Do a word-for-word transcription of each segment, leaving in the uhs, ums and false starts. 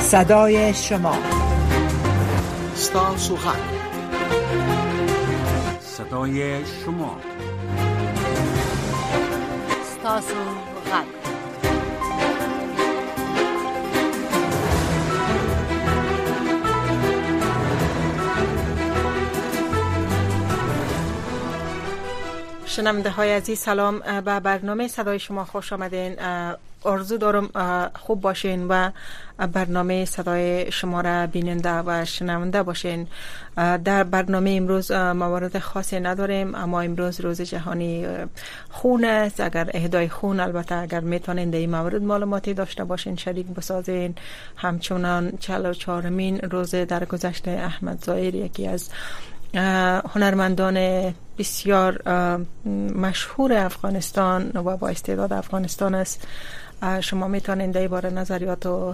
صدای شما، ستاسو غږ، صدای شما، ستاسو غږ. شنونده های عزیز، سلام. به برنامه صدای شما خوش آمدین. آرزو دارم خوب باشین و برنامه صدای شما را بیننده و شنونده باشین. در برنامه امروز موارد خاصی نداریم، اما امروز روز جهانی خون است. اگر اهدای خون، البته اگر میتونین در این موارد معلوماتی داشته باشین شریک بسازین. همچنان چهل و چهارمین روز درگذشت احمد ظاهر، یکی از هنرمندان بسیار مشهور افغانستان و با استعداد افغانستان است. شما میتونید در این باره نظریات و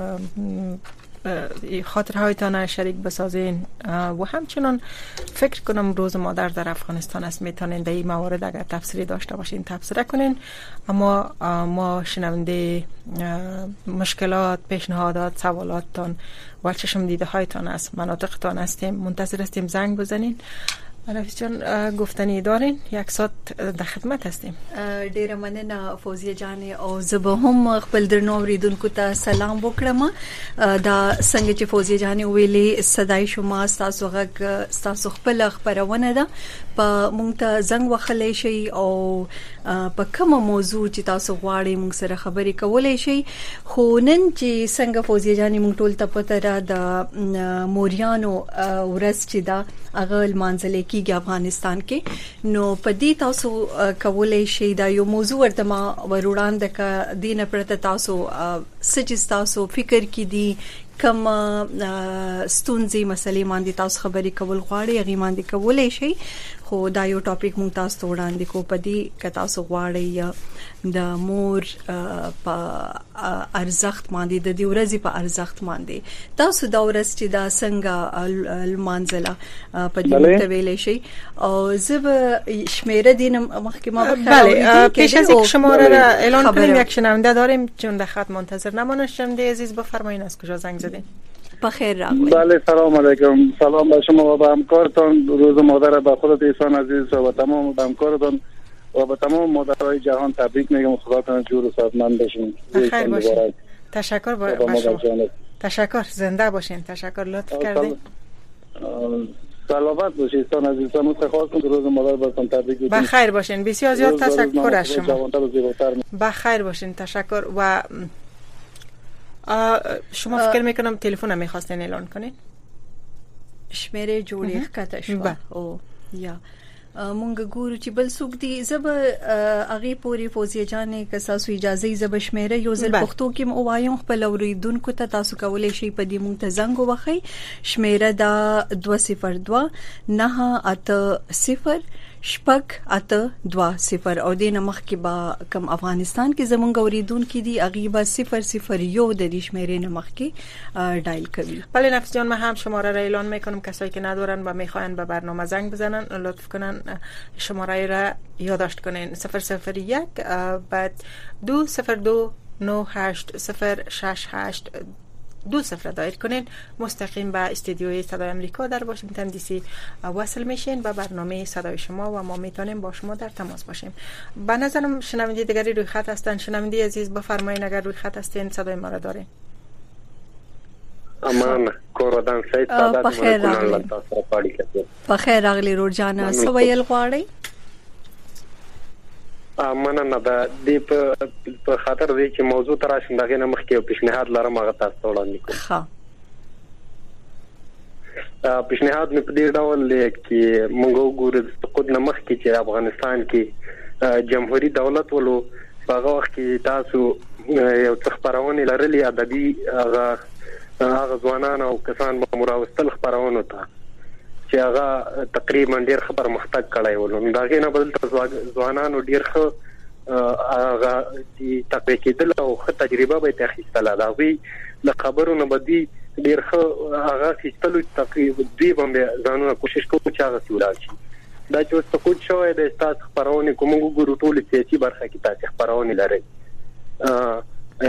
خاطرهایتان شریک بسازین و همچنان فکر کنم روز مادر در افغانستان است، میتونید در این موارد اگر تفسیری داشته باشین تفسیر کنین. اما ما شنونده مشکلات، پیشنهادات، سوالاتتان و چشم دیده هایتان است، مناطقتان هستیم، منتظر هستیم زنگ بزنین. نفیس جان، گفتنی دارین؟ یک ساعت در خدمت هستیم. ډیره مننه فوزیه جان، او زه به هم خپل درنو اوریدونکو ته سلام وکړم. دا څنګه چې فوزیه جان ویلي، صدای شما ستاسو غږ ستاسو خپل خبرونه ده. په مونږ ته زنګ وخلې شي او په کومه موضوع چې تاسو غواړئ مونږ سره خبرې کولای شي. خو نن چې څنګه فوزیه جان مونږ ټول ته پته را د موریانو ورځ چې دا هغه لمانځل کېږي افغانستان کې، نو په دې تاسو کولای شي دا یو موضوع ورته ما وروړاندې ک دینه پرته تاسو سچ تاسو فکر کې دي کوم ستونزې مسلې باندې تاسو خبرې کول غواړئ هغه باندې کولای شي. خو دا یو ټاپک مونږ تاسو ته وړاندې کو په دې ک تاسو غواړئ د مور په ارزښت باندې د دې ورځې په ارزښت باندې تاسو دا ورځ چې دا څنګه لمانځله په دې متویلې شي او زب شمیره دینم مخکې ما بله. پیش از اینکه شماره را اعلان کنیم یک شنونده داریم چون در خط منتظر نمانید. شنونده عزیز بفرمایید از کجا زنگ زدین؟ بخیر راغلی. بله، سلام علیکم. سلام به شما و به همکارتان. روز مادر به خودت ایسان عزیز و به تمام همکارتان و به تمام مادرای جهان تبریک میگم. خداتون جور و سعادتمند باشین. بخیر باشین. تشکر با شما. تشکر، زنده باشین. تشکر، لطف کردین. سلامت باشید ایسان عزیز. متخواستم که روز مادر براتون تبریک بگم. بخیر باشین. بسیار زیاد تشکر از شما. بخیر باشین. تشکر. و شما فکر میکنم تلفن هم میخواستین اعلان کنین؟ شمیره جوړی ښکته شو او یا مونږ ګورو چې بل څوک دی. زب هغه پوری فوزیه جانې که تاسو اجازه یې زب شمیره یو ځل پښتو کې مو وایو خپل اوریدونکو ته تاسو کولای شئ په دې مونږ ته زنګ ووخی. شمیره دا دوه صفر دوه نه اته صفر شپږ اته دوه صفر او دینه مخ کې با کم افغانستان کې زمونږ اوریدونکو دي هغه با صفر صفر یو د دې شمیرې نه مخ کې ډایل کوي. بله نفس جان، من هم شماره را اعلان میکنم. کسایی که ندارن و میخواین به برنامه زنگ بزنن لطف کنن شماره را یادداشت کنین. صفر صفر یک بعد دو صفر دو نه هشت صفر شش هشت دو صفر دایر کنین. مستقیم به استودیوی صدای امریکا در واشنگتن دی سی وصل میشین به برنامه صدای شما و ما میتونیم با شما در تماس باشیم. به نظرم شنونده دیگری روی خط هستن. شنونده عزیز بفرمایید اگر روی خط هستین صدای ما را دارین. امان کوردان سید سادات بخیر راغلی. بخیر راغلی رور جانا. سویل غواړی؟ امانه نه ده دی په خاطر دی چې موضوع تراشم دغه نه مخکې پیشنهاد لرم هغه تاسو ته وړاندې کوم. ښه. پیشنهاد مې په دې ډول دی چې موږ وګورو د خود نه مخکې چې افغانستان کې جمهوریت دولت ولو هغه وخت کې تاسو یو څه خبرونه لرلې ادبي هغه هغه ځوانان او کسان به مراوستل خبرونه ته چې هغه تقریبا ډیر خبر محتاج کړای ولون دا غینه بدل ځوانانو ډیر خو هغه چې تقریبا او تجربه به تخیستله دا وی د خبرونو بدی ډیر خو هغه خستلو تقریبا دی باندې ځانونه کوشش کوو چې هغه سیورا شي. دا چې څه کوم شوی د تاسو خبرونه کوم ګورو ټول سیاسي برخه کې تاسو خبرونه لرئ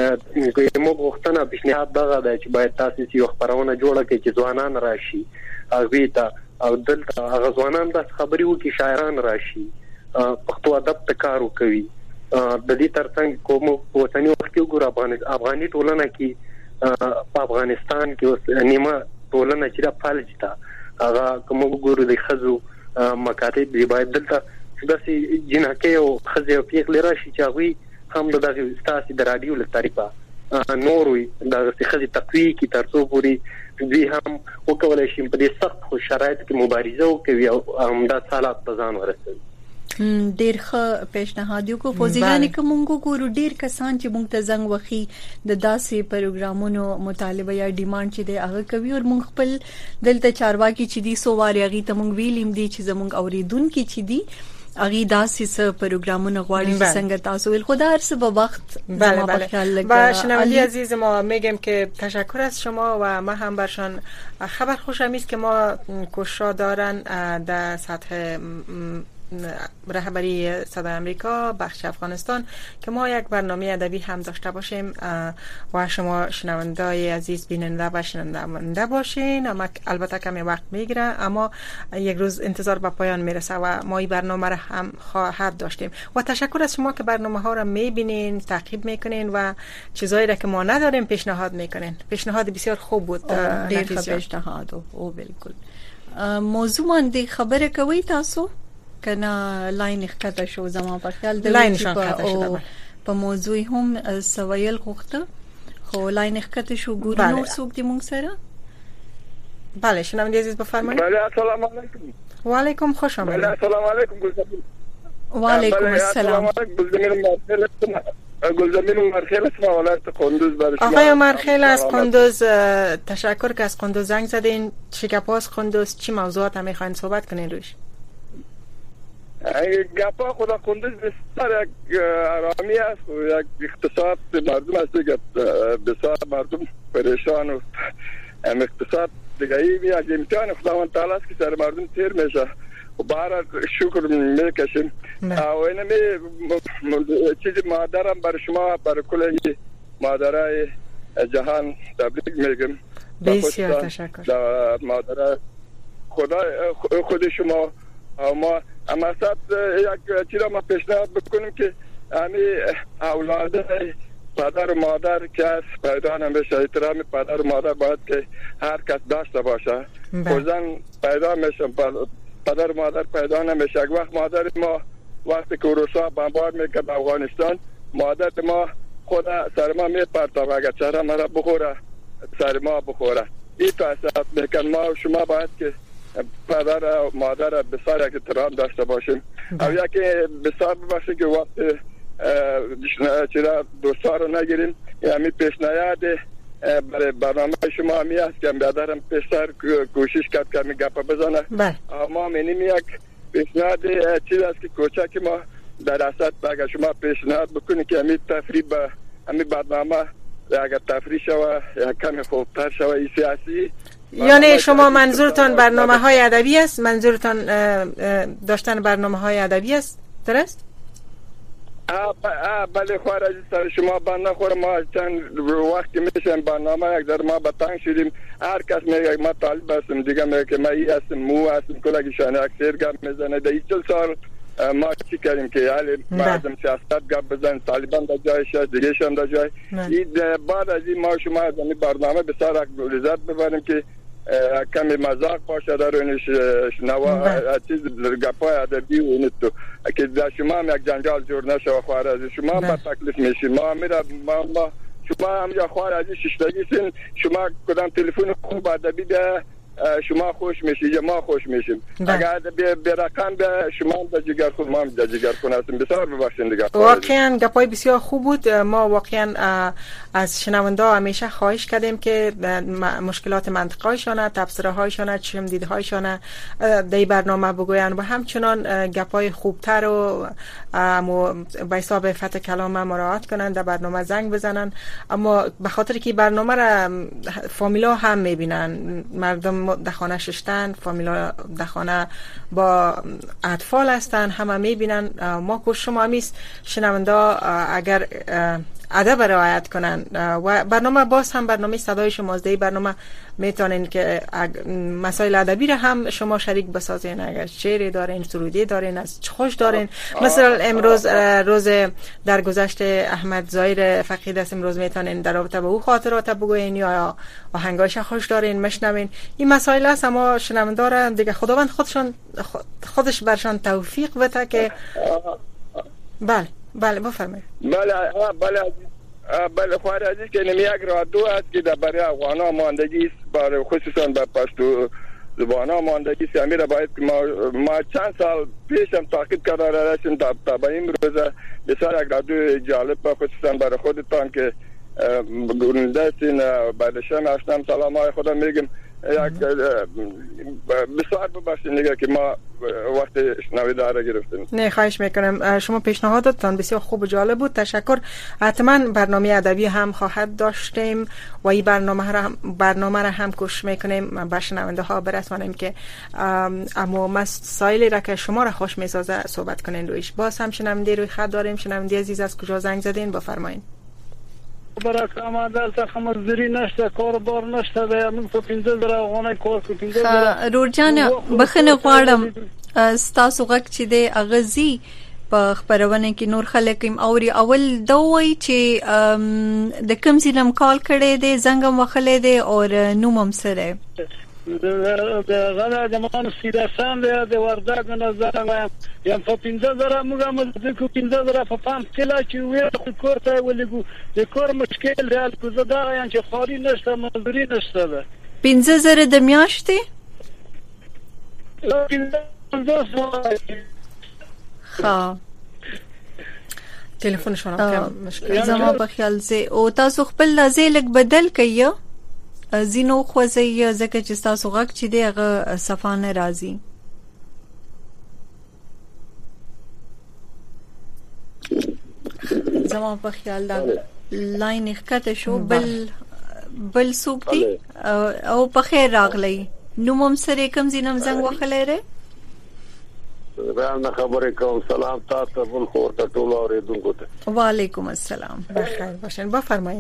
موږ غوښتنه پیشنهاد دغه دی چې باید تاسو یو خبرونه جوړه کړئ چې ځوانان راشي هغه ته او دلته هغه ځوانان د خبري وکي شاعران راشي پښتو ادب ته کار وکوي د دې ترڅنګ کوم وطني وخت کې ګور افغاني ټولنه کې په افغانستان کې اوس نیمه ټولنه چې را فعال دي هغه کوم ګور د خزو مکاتب دی باید دلته داسې جنکه او خزه او پیغ لراشي چې هغه هم دغه ستاسو د رادیو له طریقه نوروي د خزي تقوی کی ترڅو پوری دوی هم وکولای شي په دې سخت خو شرایط کې مبارزه وکوي او همدا حالات په ځان ورسوي. ډیر ښه پیشنهاد یو کو فوزیلانی کومګو ګورو ډیر کسان چې مونږ ته زنګ وخی د داسې پروګرامونو مطالبه یا ډیماند چې دی هغه کوي او مونږ خپل دلته چارواکي چې دي سو واری هغه ته مونږ ویلیم دي چې زمونږ اوریدونکو چې دي اغي داسې څه پروګرامونه غواړي چې څنګه تاسو ول خدا هر څه به وخت بله بله با شنوندی عزیز ما میگم که تشکر از شما و ما هم برشان خبر خوشم است که ما کوشش دارن در سطح رهبری صدای آمریکا بخش افغانستان که ما یک برنامه ادبی هم داشته باشیم و شما شنوندای عزیز بیننده و شنونده باشین. اما البته کمی وقت میگیره اما یک روز انتظار به پایان میرسه و ما این برنامه را هم خواهد داشتیم و تشکر از شما که برنامه ها را میبینین تعقیب میکنین و چیزایی را که ما نداریم پیشنهاد میکنین. پیشنهاد بسیار خوب بود. ډیر ښه پیشنهاد او بالکل موضوع باندې خبره کوي تاسو کنه لاین ښکته شو زما په خیال د لاین ښکته شو په موضوع هم سویل غوښته خو لاین ښکته شو ګورو نو څوک دی مونږ سره. بله شنونده عزیز بفرمایید. بله السلام علیکم. و علیکم خوش آمدید. بله السلام علیکم گلزمین. و علیکم السلام. گلزمین مرخیل است ولایت قندوز برای شما. آقای مرخیل از قندوز تشکر که از قندوز زنگ زدین. شکپاس قندوز چی موضوعات هم میخواین صحبت کنین روش؟ گپا خدا قندوز بسیار یک آرامی است و یک اقتصاد مردم است که بسیار مردم پریشان و اقتصاد دیگه ای یک امتحان خداوند تعالی است که سر مردم تیر میشه و بهر شکر میکشیم. و اینمی چیزی مادرم برای شما برای کل مادرای جهان تبریک میگم. بسیار تشکر. مادر خدا خود شما ما اما صد یک چیزا ما پیشنهاد بکنیم که همی اولاد پدر و مادر که از پیدا نمیشه احترام پدر و مادر باید که هر کس داشته باشه. خودن پیدا میشه پدر و مادر پیدا نمیشه. یک وقت مادر ما وقتی که روسا بمبار میکرد افغانستان مادر ما خود سر ما میپرتاب اگر چهره مرا بخوره سر ما بخوره. این تاثیرات میکن ما و شما باید که پدر و مادر بسیار یک احترام داشته باشیم. او یکی بسیار ببخشه که وقت چرا دوستا رو نگیریم. یعنی پیشنهاد برای برنامه شما همی است که بیادرم پیشتر کوشش کرد که همی گپا بزنه. اما منیم یک پیشنهاد چیز است که کوچک ما در اصد اگر شما پیشنهاد بکنی که همی تفریح به همی برنامه اگر تفریح شوه کمی خوبتر شوه ای سیاسی. یعنی شما منظورتان برنامه های ادبی است؟ منظورتان داشتن برنامه های ادبی است؟ درست؟ بله خواهر عزیز سر شما بند نخوره. ما چند وقتی میشن برنامه یک در ما بطنگ شدیم. هر کس میگه ما طالب هستم دیگه میگه که ما ای هستم مو هستم کلگیشان یک سیرگم میزنه. در ایچل سال ما چی کردیم که حالی مردم سیاست گپ بزن طالبان در جایش هست دیگه شم در جای بعد از این ما شما از این برنامه بسیار لذت ببریم که کمی مزاق باشه در اونش نوا چیز گپای ادبی و این تو که در شما هم یک جنجال جور نشه. خواهر عزیز شما هم با تکلیف میشین ما میره ما, ما شما هم یا خواهر عزیز ششتگی سین شما کدام تلفن خوب ادبی ده شما خوش میشید یا ما خوش میشیم. اگر به رقم به شما در جگر خود ما هم در جگر خود هستیم. بسیار ببخشید دیگه. واقعا گپای بسیار خوب بود. ما واقعا از شنونده ها همیشه خواهش کردیم که مشکلات منطقه‌هایشان تبصره هایشان چشم دیده هایشان در برنامه بگوین و همچنان گپای خوبتر و به حساب فتح کلام مراعات کنند در برنامه زنگ بزنن. اما به خاطر که برنامه را فامیلا هم میبینن مردم در خانه ششتن فامیلا در خانه با اطفال هستن همه میبینن. ما کوشش ما همیست شنونده اگر ادب رعایت کنن و برنامه باز هم برنامه صدای شماست. در برنامه میتونین که مسائل ادبی را هم شما شریک بسازین، اگر شعری دارین، سرودی دارین، از خوش دارین. مثلا امروز روز درگذشت احمد ظاهر فقید است، امروز میتونین در رابطه با او خاطرات بگوین یا آهنگاش خوش دارین مشنوین. این مسائل است اما شنوندار دیگه خداوند خودشون خودش برشان توفیق بده که بله بله بفرمایید. بله بله بله خواهر عزیز که نمی یک رادیو است که در برای افغان‌ها ماندگی است، برای خصوصا به پشتو زبان‌ها ماندگی است. امیر باید که ما ما چند سال پیش هم تاکید کرده رسیم تا تا به این روز بسیار یک رادیو جالب خصوصا برای خودتان که گرنده هستین. بعد شما اشنام سلام های خدا میگم یک بسیار ببخشید نگه که ما وقت شنویده را گرفتیم. نه خواهش میکنم، شما پیشنهادتان بسیار خوب و جالب بود، تشکر. حتما برنامه ادبی هم خواهد داشتیم و این برنامه را برنامه را هم کوشش میکنیم به شنونده ها برسانیم که اما مسائلی را که شما را خوش میسازه صحبت کنین رویش. باز هم شنونده روی خط داریم. شنونده عزیز از کجا زنگ زدین بفرمایید. برای ما دلته خمزدری نشته، کار بار نشته، ده من په پنځه زره افغانۍ کار کوم. پنځه زره رورجان بخنه غواړم ستاسو غږ چې دی اغزي په خبرونه کې نور خلک هم اوري. اول دوی چې د کوم ځلم کال کړي دي، زنګم وخلې دي او نومم سره د غلا د مان سیداسان دی د وردګ نظر وایم یم په پنځه زره موږ هم د کو پنځه زره په پام کلا چې وې کور ته ولګو د کور مشکل دی کو زدا یم چې خاري نشته مزدوري نشته ده. پنځه زره د میاشتې ها تلفن شما مشکل زما په خیال زه او تاسو خپل لازلک بدل کړئ زینو خوځي ځکه چې تاسو غږ چې دی هغه صفانه راځي. زما په خیال دا لاین ښکته شو. بل بل څوک دی او په خیر راغلی. نومم سره کوم زینم زنګ وخلره. رانا خبرې کوم. سلام تاسو بل خو ته ټول اوریدونکو ته. وعلیکم السلام. بخیر باشین بفرمایئ.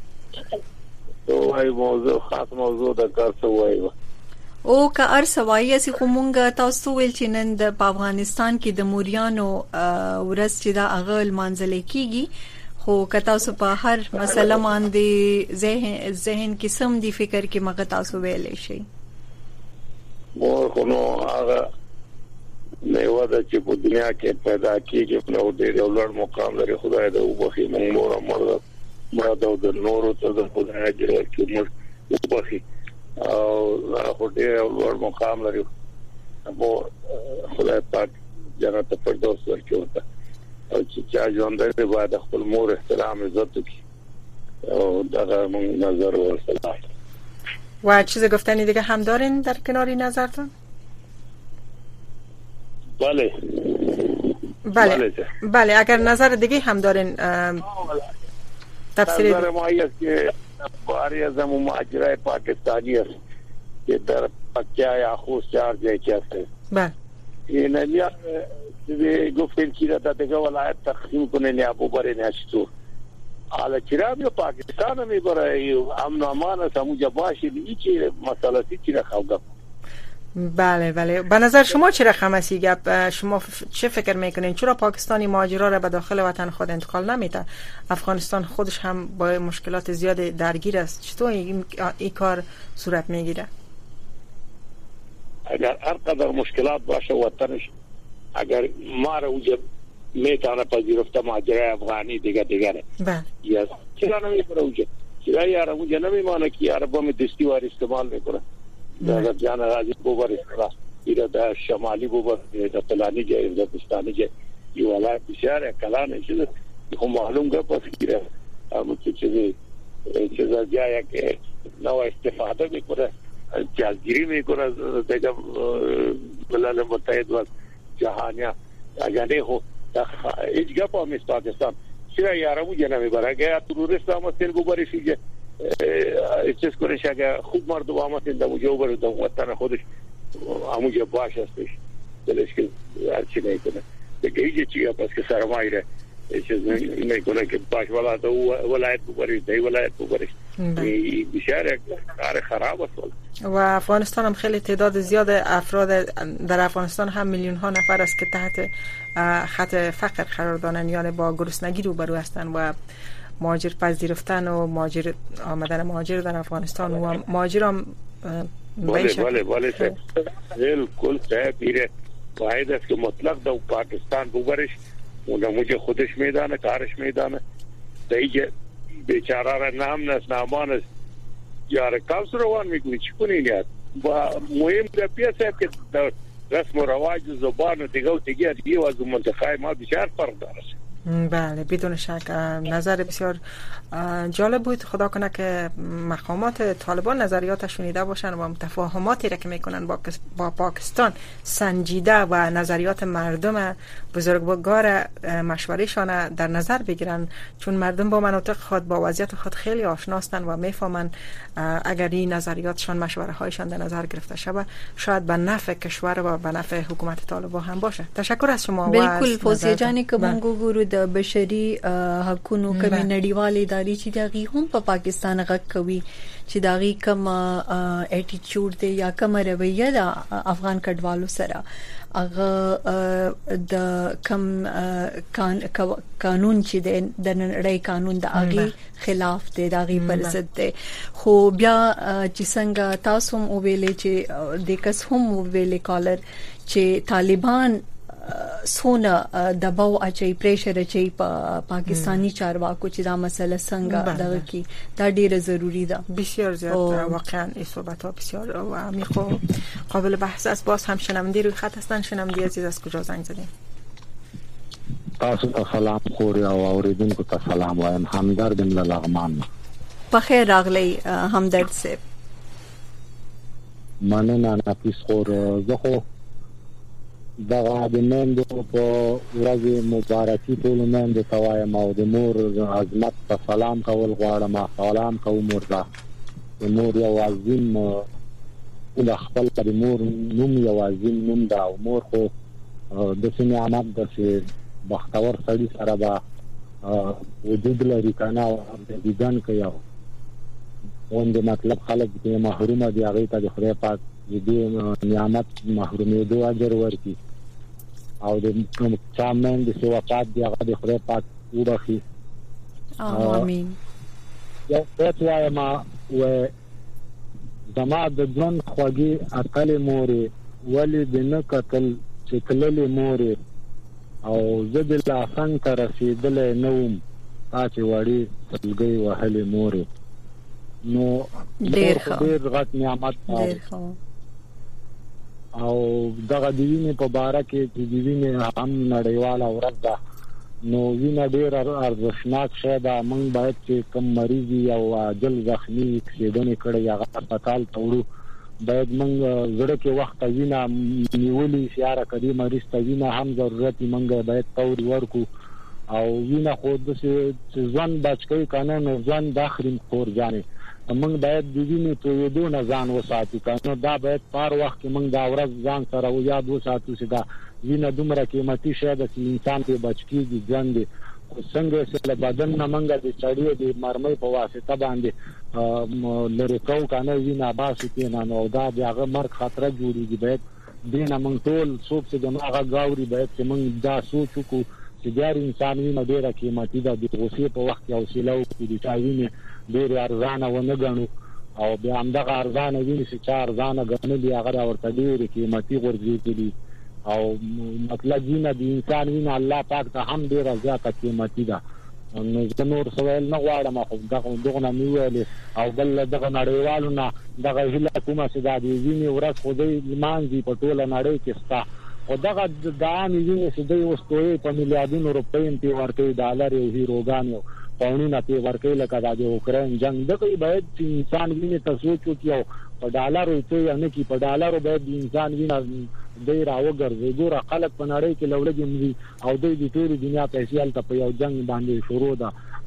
وای موضوع خاص موضوع د کار څه وایي او که ارسوایی اسی خو مونږ تاسو ویل چې نن د افغانستان کې د موریانو ورځ چې دا اغل منځل کیږي، خو که تاسو په هر مسله باندې ذهن ذهن کې سم دی فکر کې مګه تاسو ویلې شي مور خو نو هغه نه ودا چې په دنیا کې پیدا کیږي نو د ډول مقام لري. خدای دې وبخي موږ مور مرده مراد او د نورو ته د خدای جوړ کې موږ وبخي او خو دې ډول مقام لري. مو خدای پاک جنت فردوس ورکوته او چې چا ژوند دې باید خپل مور احترام عزت وکړي او دا موږ نظر ورسره. و چیز گفتنی دیگه هم دارین در کناری نظرتون؟ بله بله بله, بله. اگر نظر دیگه هم دارین تفسیر نظر ما است که باری از همون ماجرای پاکستانی است که در پکیا یا خوست چهار جای که هسته. بله این الیا گفتن که در دیگه ولایت تقسیم کنن یا ببرن یا چطور حالا چرا بیا پاکستان هم میبره امن و امان است همونجا باشه این چی مسئله سی چی رخواه گفت. بله بله به نظر شما چه رقم است گپ؟ شما ف... چه فکر میکنین چرا پاکستانی مهاجرا را به داخل وطن خود انتقال نمیده؟ افغانستان خودش هم با مشکلات زیاد درگیر است، چطور این, این کار صورت میگیره؟ اگر هر قدر مشکلات باشه وطنش اگر ما را اونجا میتونه پذیرفته مهاجرای افغانی دیگه دیگه بله یا چرا نمیبره اونجا؟ چرا یارا اونجا نمیمانه که یارا با می دستی وار استعمال میکنه در جان راځي بوبر استرا ایره د شمالي بوبر د فلاني جای د پاکستاني جای یو ولایت بشاره کلانه چې خو معلوم غو پس کیره هم چې چې ځای کې نو استفاده وکړه جالګيري وکړه دغه ملل متحد و جهانیا اګه هو د هیڅ په مس پاکستان چې یارمو جنمي برګه تورست هم سر بوبر شي چیز کنش اگه خوب مردم آمدن در اونجا برو در وطن خودش همونجا باش هستش دلش که هرچی نیکنه دیگه ایجا چیه پس که سرمایی ره چې نه کوله کې پاش ولا ته ولایت وګوري دی ولایت وګوري بسیار کار خراب است و افغانستان هم خیلی تعداد زیاد افراد در افغانستان هم میلیون ها نفر است که تحت خط فقر قرار دارند، یعنی با گرسنگی روبرو هستند و مهاجر پذیرفتن و مهاجر آمدن مهاجر در افغانستان و مهاجر هم بله بله بله بالکل صحیح واحد است که مطلق در پاکستان بگرش اون مجھے خودش میدانه کارش میدانه دیگه بیچاره را نام نس نامان است یار کاوس روان میکنی چی کنی نیاد و مهم در پیاسه که در رسم و رواج و زبان و دیگه و دیگه دیگه و از منطقه ما بسیار فرق داره. بله بدون شک نظر بسیار جالب بود. خدا کنه که مقامات طالبان نظریات شنیده باشن و متفاهماتی را که میکنن با, با پاکستان سنجیده و نظریات مردم بزرگوار مشورهشان در نظر بگیرن، چون مردم با مناطق خود با وضعیت خود خیلی آشناستن و میفهمن اگر این نظریاتشان مشوره هایشان در نظر گرفته شود شاید به نفع کشور و به نفع حکومت طالبان هم باشه. تشکر از شما. بالکل فوزیه جانی که مونږ ګورو د بشري حقوقو کمی نړیوالې ادارې چې دغه هم په پاکستان غږ کوي چې دغه کوم اټیټیوډ دی یا کوم رویه د افغان کډوالو سره هغه د کوم قانون چې د نړۍ قانون د هغه خلاف دی، د هغه پر ضد دی. خو بیا چې څنګه تاسو هم ویلې چې د کس هم ویلې کالر چې طالبان سونه دباو اچي پریشر اچي په پاکستانی چارواکو چې دا مسله څنګه دغه کی دا ډیره ضروری ده. بسیار زیاد واقعا این صحبت ها بسیار و عمیق و قابل بحث است. باز هم شنونده روی خط هستن. شنونده عزیز از کجا زنگ زدین؟ تاسو ته سلام خوري او اوریدونکو ته سلام وایم. همدرد من لغمان. بخیر راغلی همدرد صاحب. مننه نفیس خور. زه خو دغه د مندو په ورځ مبارکي ټول مندو ته وایم او د مور عظمت ته سلام کول غواړم. سلام کوم مور ته. د مور یو عظیم د خپل د مور نوم یو عظیم نوم دا او مور خو د سینې نعمت د چې بختور سړي سره به وجود لري کنه او د دیدن کوي او اون د مطلب خلک چې محروم دي هغه ته د خدای پاک دې نعمت محرومېدو اجر ورکړي او د چامن د سوافات دی هغه د خدای پاک وبخي. امين. یا څه وایم و زما د ځون خوږی عقل مورې ولی د نه قتل چې کللې مورې او زه د لاسن ته رسېدلی نوم تا چې وړې سلګۍ وهلې مورې. نو ډېر ډېر غټ نعمت او دغه د وینې په باره کې چې د وینې هم نړیواله ورځ ده نو وینه ډېر ارزښتناک شی ده. موږ باید چې کوم مریض او عاجل زخمي اکسیډنټ کړی هغه هسپتال ته وړو باید موږ زړه کې وخت وینه نیولې شیاره کړي مریض ته وینه هم ضرورت موږ باید تور ورکو او وینه خو د ځان بچ کوي کنه نو ځان داخرین خور ځانه موږ باید د وینې تویدو نه ځان وساتو کنه دا باید پر وخت موږ دا ورځ ځان سره و یاد وساتو چې دا وینه دومره قیمتي شی ده چې انسان په بچ کیږي ژوند څنګه چې له بدن نه موږ د چړیو د مرمۍ په واسطه باندې لری کو کنه وینه باسي کنه نو دا دغه مرګ خطر جوړیږي. باید دینه موږ ټول څوک چې دغه غاوري باید چې موږ دا سوچ وکړو چې ګار انسان وینه ډیره قیمتي ده د غوسې په وخت کې حوصله وکړي د چا وینه ډیر ارزانه و نه غنو او بیا هم دغه ارزانه ویني چې چا ارزانه غنلي هغه ورته ډیر قیمتي ورزيدي او مطلب وینه د انسان وینه الله پاک ته هم ډیر زیاته قیمتي ده. نو زه نور سوال نه غواړم خو دغه دغه نه ویل او بل دغه نړیوالو نه دغه هله کومه چې د ویني ورځ خدای مانځي په ټوله نړۍ کې ستا او دغه د عام ویني چې د وستوي په میلیارډونو روپۍ په ورته ډالر او هیروګان یو پاونونه په ورکې لکه د اوکرين جنگ دغه باید چې انسان ویني تاسو چوکیو په ډالر ته نه کی په ډالر باید انسان ویني ډیر اوګرځي ګوره خلک په نړۍ کې لولګي او د دې ټول دنیا پیسې الته په یو جنگ باندې شروع ده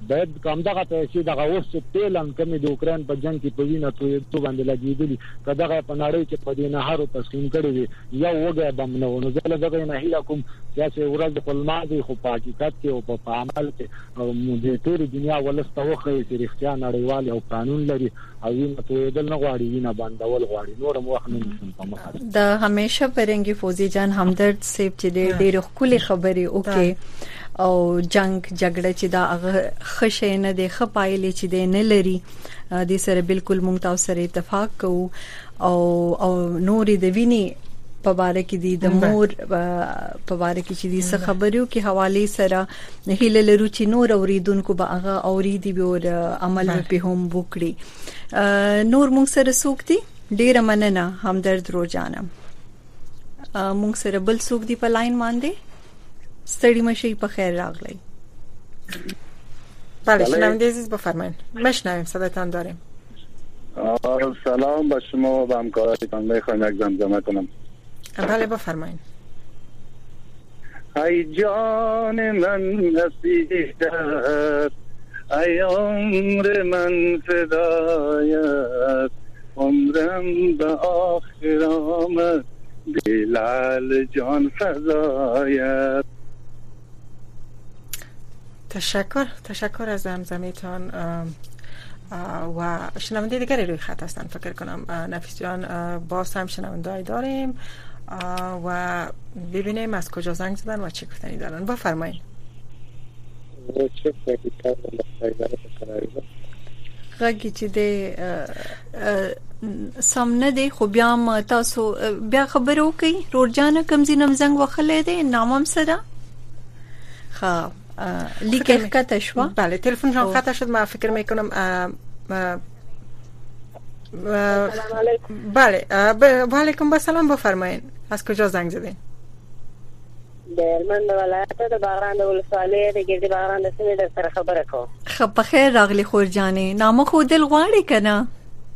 باید کوم دغه پیسې دغه اوس تیل هم کمی د اوکران په جنگ کې په وینه تویېدو باندې لګېدلي که دغه په نړۍ کې په دې نهرو تسلیم کړی وي یو وږی بم نه و نو زه له دغه نه هیله کوم چې ورځ خپل ماضي خو په حقیقت کې او په عمل کې د ټولې دنیا ولس ته وښیي چې رښتیا نړیوال یو قانون لري او وینه تویېدل نه غواړي وینه بندول غواړي نور هم وخت نه نیسم په مخه د همیشه پرنګي فوزي جان همدرد صاحب چې ډېر ښکلي خبرې وکړي او جنگ جګړه چې دا هغه خشه نه دی خپایلې چې دی نه لري د سره بالکل مونږ تاسو سره اتفاق کوو او او نورې د ویني په باره کې دي د مور په باره کې چې دي څه خبرو کې حواله سره هیله لرو چې نور اوریدونکو به هغه اوریدي به او عمل په هم وکړي نور مونږ سره سوکتي ډیره مننه همدرد روزانه مونږ سره بل سوک دی په لاین باندې ستړي مشي په خیر راغلی بله شنونده عزیز بفرمایید مشنویم صداتون داریم سلام به شما و به همکارانتان میخوایم یک زمزمه کنم بله بفرمایید ای جان من نصیحت ای عمر من فدایت عمرم به آخر آمد بلال جان فضایت تشکر تشکر از زمزمه‌تان و شنونده دیگری روی خط هستن فکر کنم نفیس جان باز هم شنونده داریم و ببینیم از کجا زنگ زدن و چه گفتنی دارن بفرمایید غږی چې د سم نه دی خو بیا م تاسو بیا خبرو کوي روزانه کم زینم زنګ وخلې دی نامم سره ها لیکه کته شو بله تلفن جان قطع شد ما فکر میکنم سلام علیکم بله و علیکم السلام بفرمایید از کجا زنگ زدین د هلمند ولایت د باغران د ولسوالۍ د ګردي باغران د سیمې د سره خبره کوم خو په خیر راغلی خورجانې نامه خو دل غواړي کنه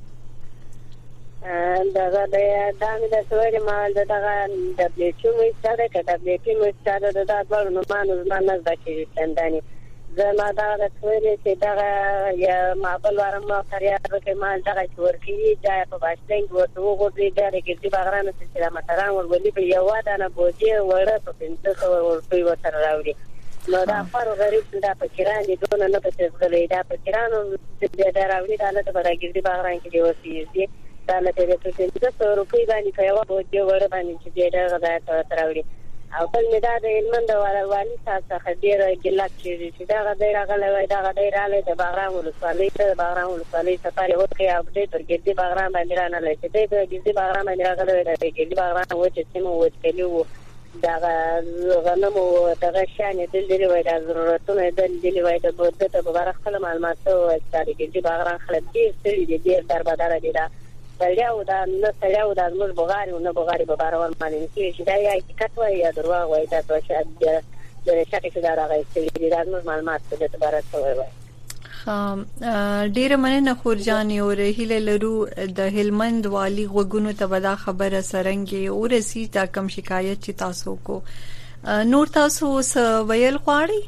دغه د دامه د سویر مال دغه د پلیټو مې ستاره کړه د پلیټو مې ستاره د دادوالو نو مانو زما نه ځکه څنداني زما دا د سویر چې دغه یا مابل ورم ما خریا کې مال دغه ورکی دا په باشنګ ورته وګورې دا د ګردي باغران چې د متران ورولې په یو دانه بوجي وړه په پنځه سو ورپی وتر راوړي نو دا خور غریب دا فکران دي دونه نه پته غلې دا فکرانو چې دا راوړي دا له په ګردي باغران کې دی وسی دا له دې په پنځه سو روپۍ باندې په یو بوجي وړه باندې چې دا غدا تر راوړي او بل مې دا د هلمند والي صاحب څخه ډېر ګیله کېږي چې دا غدای راغلی وای دا غدای راغلی د باغران ولسوالۍ ته د باغران ولسوالۍ سفر یې وکړی او دې تر ګردي باغران باندې رانغلی چې دی د ګردي باغران باندې راغلی وای د ګردي باغران وچې سیمه وچکلي وو دغه غنمو دغه شانې دلدلي وای د ضرورتونو یې دلدلي وای د بوده ته به بره خپله معلومات وای چې د ګردي باغران خلک ډېر ستړي دي ډېر دربدره دي دا سړیاو دا نه سړیاو دا زموږ بغاري او نه بغاري به بارول باندې کېږي دا یا حقیقت وایي یا دروغ وایي دا څه شاید د شکه چې دا راغلی دا زموږ معلومات په دې باره څه وایي ډیره مننه خورجانې او هیله لرو د هلمند والی غوګونو ته به دا خبره سرنګي او رسی تا کم شکایت چې تاسو کو نور تاسو س ویل غواړي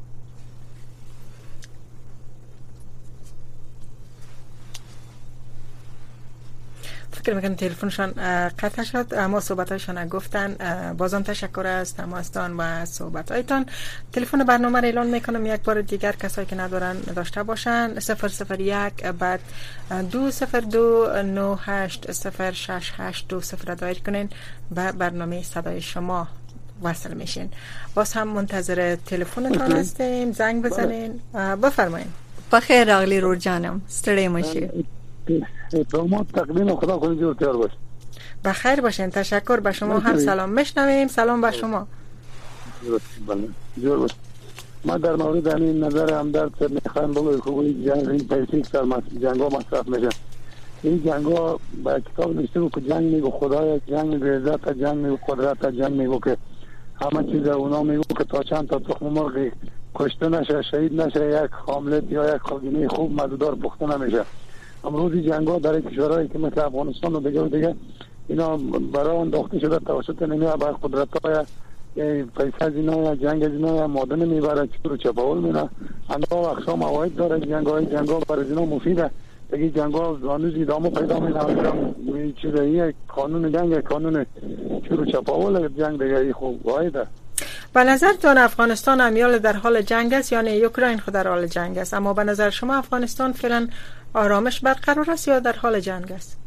فکر میکنم تلفنشان قطع شد اما صحبتایشان گفتن بازم تشکر از تماستان و صحبتایتان تلفن برنامه را اعلان میکنم یک بار دیگر کسایی که ندارن داشته باشن صفر صفر یک بعد دو صفر دو نه هشت صفر شش هشت دو صفر دایر کنین و برنامه صدای شما وصل میشین باز هم منتظر تلفنتان هستیم زنگ بزنین بفرمایید بخیر راغلی رور جانم ستړی مشي شما تقدیم خدا خودی جور تیار باش بخیر باشین تشکر به شما هم سلام میشنویم سلام به شما جور باش ما در مورد این نظر همدرد سر میخوایم بگوی خوبی جنگ این پیسی که جنگ ها مصرف میشه این جنگ ها با کتاب نشته رو که جنگ میگو خدای جنگ میگو عزت جنگ میگو قدرت جنگ میگو که همه چیز اونا میگو که تا چند تا تخم مرغی کشته نشه شهید نشه یک حاملت یا یک خاگینه خوب مزدار پخته نمیشه امروزی جنگ ها در کشورهایی که مثل افغانستان و دیگه و دیگه اینا برای انداخته شده توسط نیمه با قدرت های پیسه از اینا جنگ از اینا مادن میبره چطور چپاول میره انواع اقسام عواید داره جنگ های جنگ ها برای اینا مفیده دیگه جنگ ها هنوز ادامه پیدا میکنه چیزایی قانون جنگ قانون چطور چپاول جنگ دیگه خوب عایده. به نظرتان افغانستان امیال در حال جنگ است یا نه اوکراین خود در حال جنگ است؟ اما به نظر شما افغانستان فعلا آرامش برقرار است یا در حال جنگ است؟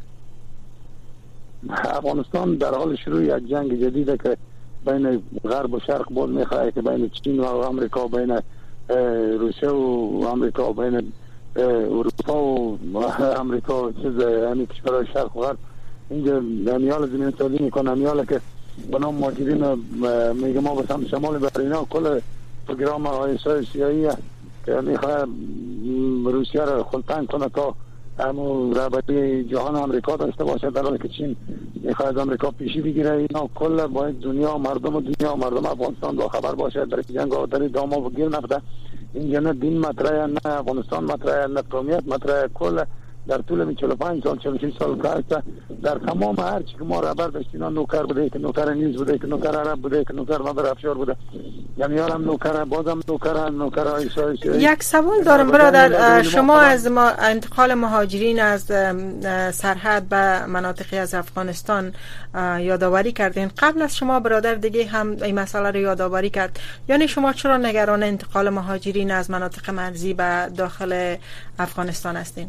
افغانستان در حال شروع یک جنگ جدیده که بین غرب و شرق بود میخواه که بین چین و آمریکا بین روسیه و آمریکا بین اروپا و آمریکا چیز یعنی کشورهای شرق و غرب اینجا امیال زمین سازی میکنه امیال که بنام ماجرین میگه ما به سمت شمال برینا کل پروگرام آیسای سیایی که میخواه روسیه را خلطنگ کنه تا همون رهبری جهان آمریکا داشته باشه در حالی که چین میخواه از آمریکا پیشی بگیره اینا کل باید دنیا مردم دنیا مردم افغانستان با خبر باشه در جنگ ها در داما بگیر نفته اینجا نه دین مطرحه نه افغانستان مطرحه نه قومیت مطرحه کل در طول چهل و پنج سال چهل و شش سال کار در تمام هر چی که ما رهبر داشتیم نوکر بوده که نوکر نیز بوده که نوکر عرب بوده که نوکر مادر افشار بوده یعنی یارم نوکر بازم نوکر نوکر آیسای یک سوال دارم برادر شما از ما انتقال مهاجرین از سرحد به مناطقی از افغانستان یادآوری کردین قبل از شما برادر دیگه هم این مسئله رو یادآوری کرد یعنی شما چرا نگران انتقال مهاجرین از مناطق مرزی به داخل افغانستان هستین؟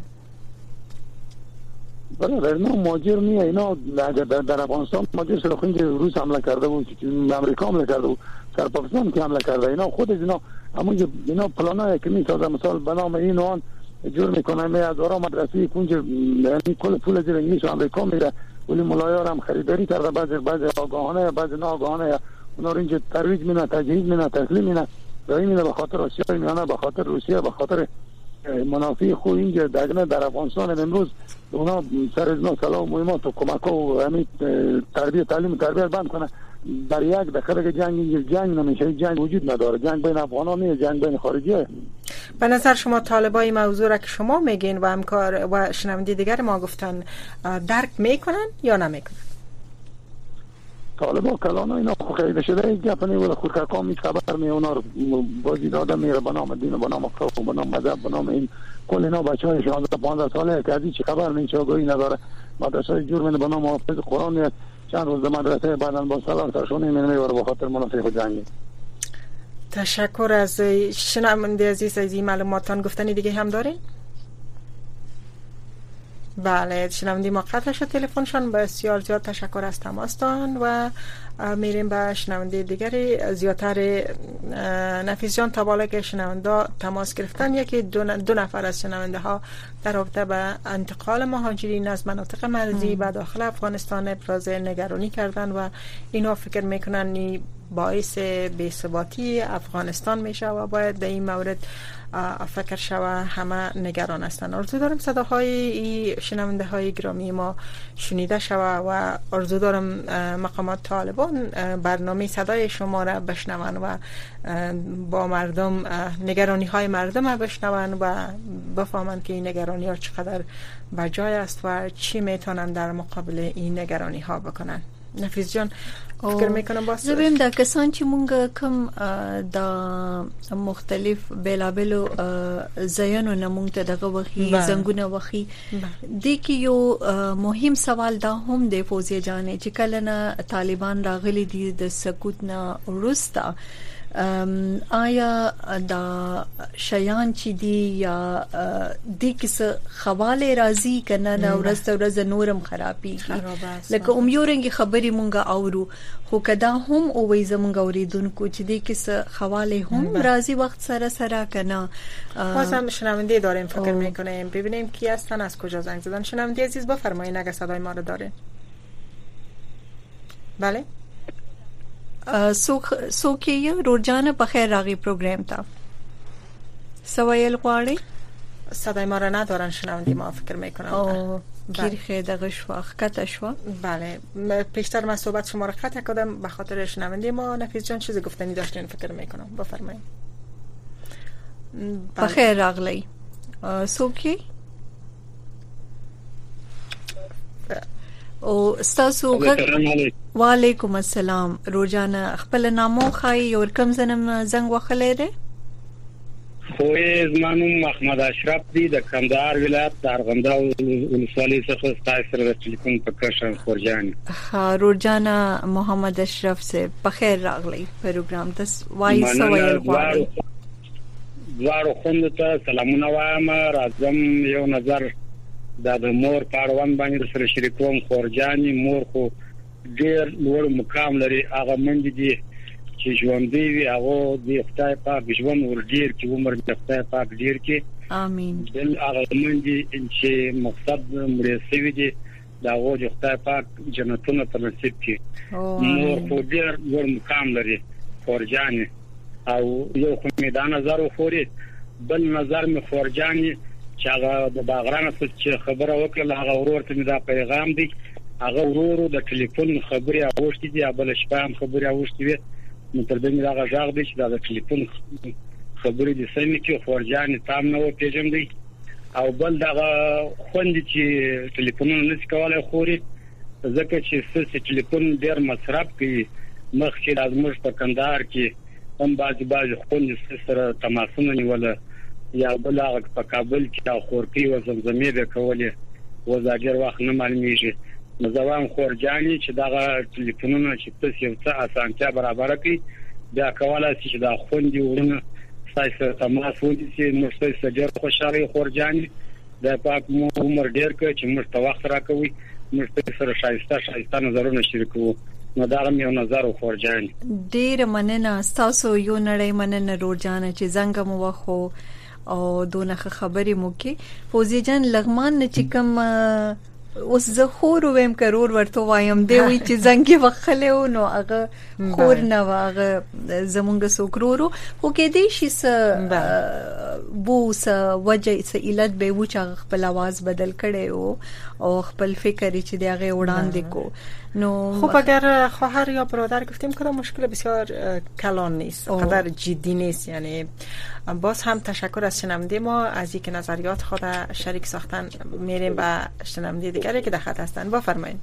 برادر اینا ماجر نیه اینا در, در افغانستان ماجر شده خونج روس حمله کرده بود امریکا حمله کرده بود در پاکستان که حمله کرده اینا خود اینا همونجا اینا پلانایی که میسازه مثال به نام این و آن جور میکنه می از آرا مدرسی کنج یعنی کل پول زیر انگلیس و امریکا میره ولی ملایار هم خریداری کرده بعضی بعضی آگاهانه بعضی ناآگاهانه اونا رو اینجا ترویج مینه تجهیز مینه تسلیم مینه دایی مینه به خاطر آسیا میانه به خاطر روسیه به خاطر منافع خود اینجا دگنه در افغانستان امروز اونا سر از نو سلام و مهمات و کمک و همین تربیت تعلیم تربیت بند کنه در یک دقیقه جنگ اینجا جنگ نمیشه جنگ وجود نداره جنگ بین افغانان نیست جنگ بین خارجیه. به نظر شما طالبای موضوع را که شما میگین و همکار و شنونده دیگر ما گفتن درک میکنن یا نمیکنن؟ طالبا کلانا اینا خیلی شده یک گپ نه ولی خود کام می خبر می اونا رو بازی داده میره به نام دین و به نام خوف و به نام مذهب به نام این کل اینا بچهای شانزده پانزده ساله که از هیچ خبر نیست آگاهی نداره مدرسه جور میده به نام حافظ قرآن میاد چند روز مدرسه بعداً با سلام سرشونه میره به خاطر منافع خود جنگی. تشکر از شنونده عزیز از این معلوماتان گفتنی دیگه هم دارین؟ بله شنونده ما قطع شد تلفنشان بسیار زیاد تشکر از تماستان و میریم به شنونده دیگری زیادتر نفیس جان تا بالا که شنونده تماس گرفتن یکی دو, دو نفر از شنونده ها در رابطه به انتقال مهاجرین از مناطق مرزی به داخل افغانستان ابراز نگرانی کردن و اینا فکر میکنن باعث بی‌ثباتی افغانستان میشه و باید در این مورد فکر شوه همه نگران هستند. آرزو دارم صداهای شنونده های گرامی ما شنیده شوه و آرزو دارم مقامات طالبان برنامه صدای شما را بشنون و با مردم نگرانی های مردم را بشنون و بفهمند که این نگرانی ها چقدر بجای است و چی میتونن در مقابل این نگرانی ها بکنن. نفیس جان فکر میکنم باز زبیم دا کسان چې مونږ کم دا مختلف بلابلو زیانو نه مونږ ته دغه وخی زنګونه وخی د کی یو مهم سوال دا هم د فوزیه جانې چې کله نه طالبان راغلي دي د سقوط نه ورسته آیا دا شیان چې دی یا د کیس خواله راځي کنه دا ورځ ورځ نورم خرابي لکه اومیورنګ خبري مونږه اورو خو کدا هم او وې زمونږ اوریدونکو چې د کیس خواله هم راځي وخت سره سره کنه واسه شنونده داریم فکر میکنیم ببینیم کی هستن از کجا زنگ زدن. شنونده عزیز بفرمایید اگه صدای ما رو دارین. بله سوک سوکیه روزانه بخیر راغی پروگرام تا سوایل غواړي صدای ما را ندارن شنونده ما فکر میکنم. او گیر خیده شو قطع شو. بله پیشتر من صحبت شما را قطع کردم به خاطر شنونده ما. نفیس جان چیزی گفتنی داشتین فکر میکنم بفرمایید. بخیر راغلی سوکی او تاسو وعلیکم السلام روزانه خپل نامو خای او کم زنم زنګ وخلې ده خو زمانو محمد اشرف دی د کندهار ولایت د ارغنداو ولسوالۍ څخه ستاسو سره ټلیفون په کشن خورجان ها روزانه محمد اشرف سے بخیر راغلی پروګرام تاسو وای سوال غواړم دوارو خوند ته سلامونه وایم راځم یو نظر دا د مور پاروان باندې سره شریکوم خورجاني مور خو ډیر لوړ مقام لري هغه منځ دي چې ژوندې وي هغه د خدای پاک ژوند ور ډیر کې عمر د خدای پاک ډیر کې امين بل هغه منځ چې مقصد مرسوي دي دا هغه د خدای پاک جنتونه ته نصیب کړي مور خو ډیر لوړ مقام لري خورجاني او یو خو می دا نظر وخوري بل نظر می خورجاني چې هغه د باغرانه څخه خبره وکړه هغه ورور ته دا پیغام دی هغه ورور د ټلیفون خبري اوښتي دی بل شپه هم خبري اوښتي وي نو تر دې دا غږ دی چې دا د ټلیفون خبري د سمې کې خورجاني تام نه و پیژندې او بل دا خوند چې ټلیفونونه نس کولای خوري ځکه چې سس ټلیفون ډیر مصرف کوي مخکې لازمش په کندهار کې هم بعضی بعضی خوند سره تماسونه نیول یا بل هغه په کابل کې دا خورکی و زمزمې به کولې وزاګر وخت نه معلومیږي نو ځوان خورجاني چې دا ټلیفونونه چې تاسو یو څه اسانتیا برابر کړي دا کولای شي چې دا خوندي ورونه تاسو تماس ودی چې مرسته سجر خوشاله خورجاني دا پاک مو عمر ډیر کې چې مرسته وخت راکوي مرسته سره شایسته شایسته نظرونه شریکو نو دا هم یو نظر خورجاني ډیر مننه تاسو یو نړۍ مننه روزانه چې زنګ مو وخو او دونه خبرې مو کې فوزي جان لغمان نه چې کوم اوس زه خور ویم کرور ورته وایم دی وی چې زنګي وخلو نو هغه خور نه واغه زمونږ سوکرورو خو کې دې شي س بو س وجه س علت به و چې خپل आवाज بدل کړي او خپل فکر چې دغه وړاندې کو نو خب اگر خواهر یا برادر گفتیم که مشکل بسیار کلان نیست قدر جدی نیست یعنی باز هم تشکر از شنونده ما از اینکه نظریات خود شریک ساختن میریم با شنونده دیگری که در خط هستن بفرمایید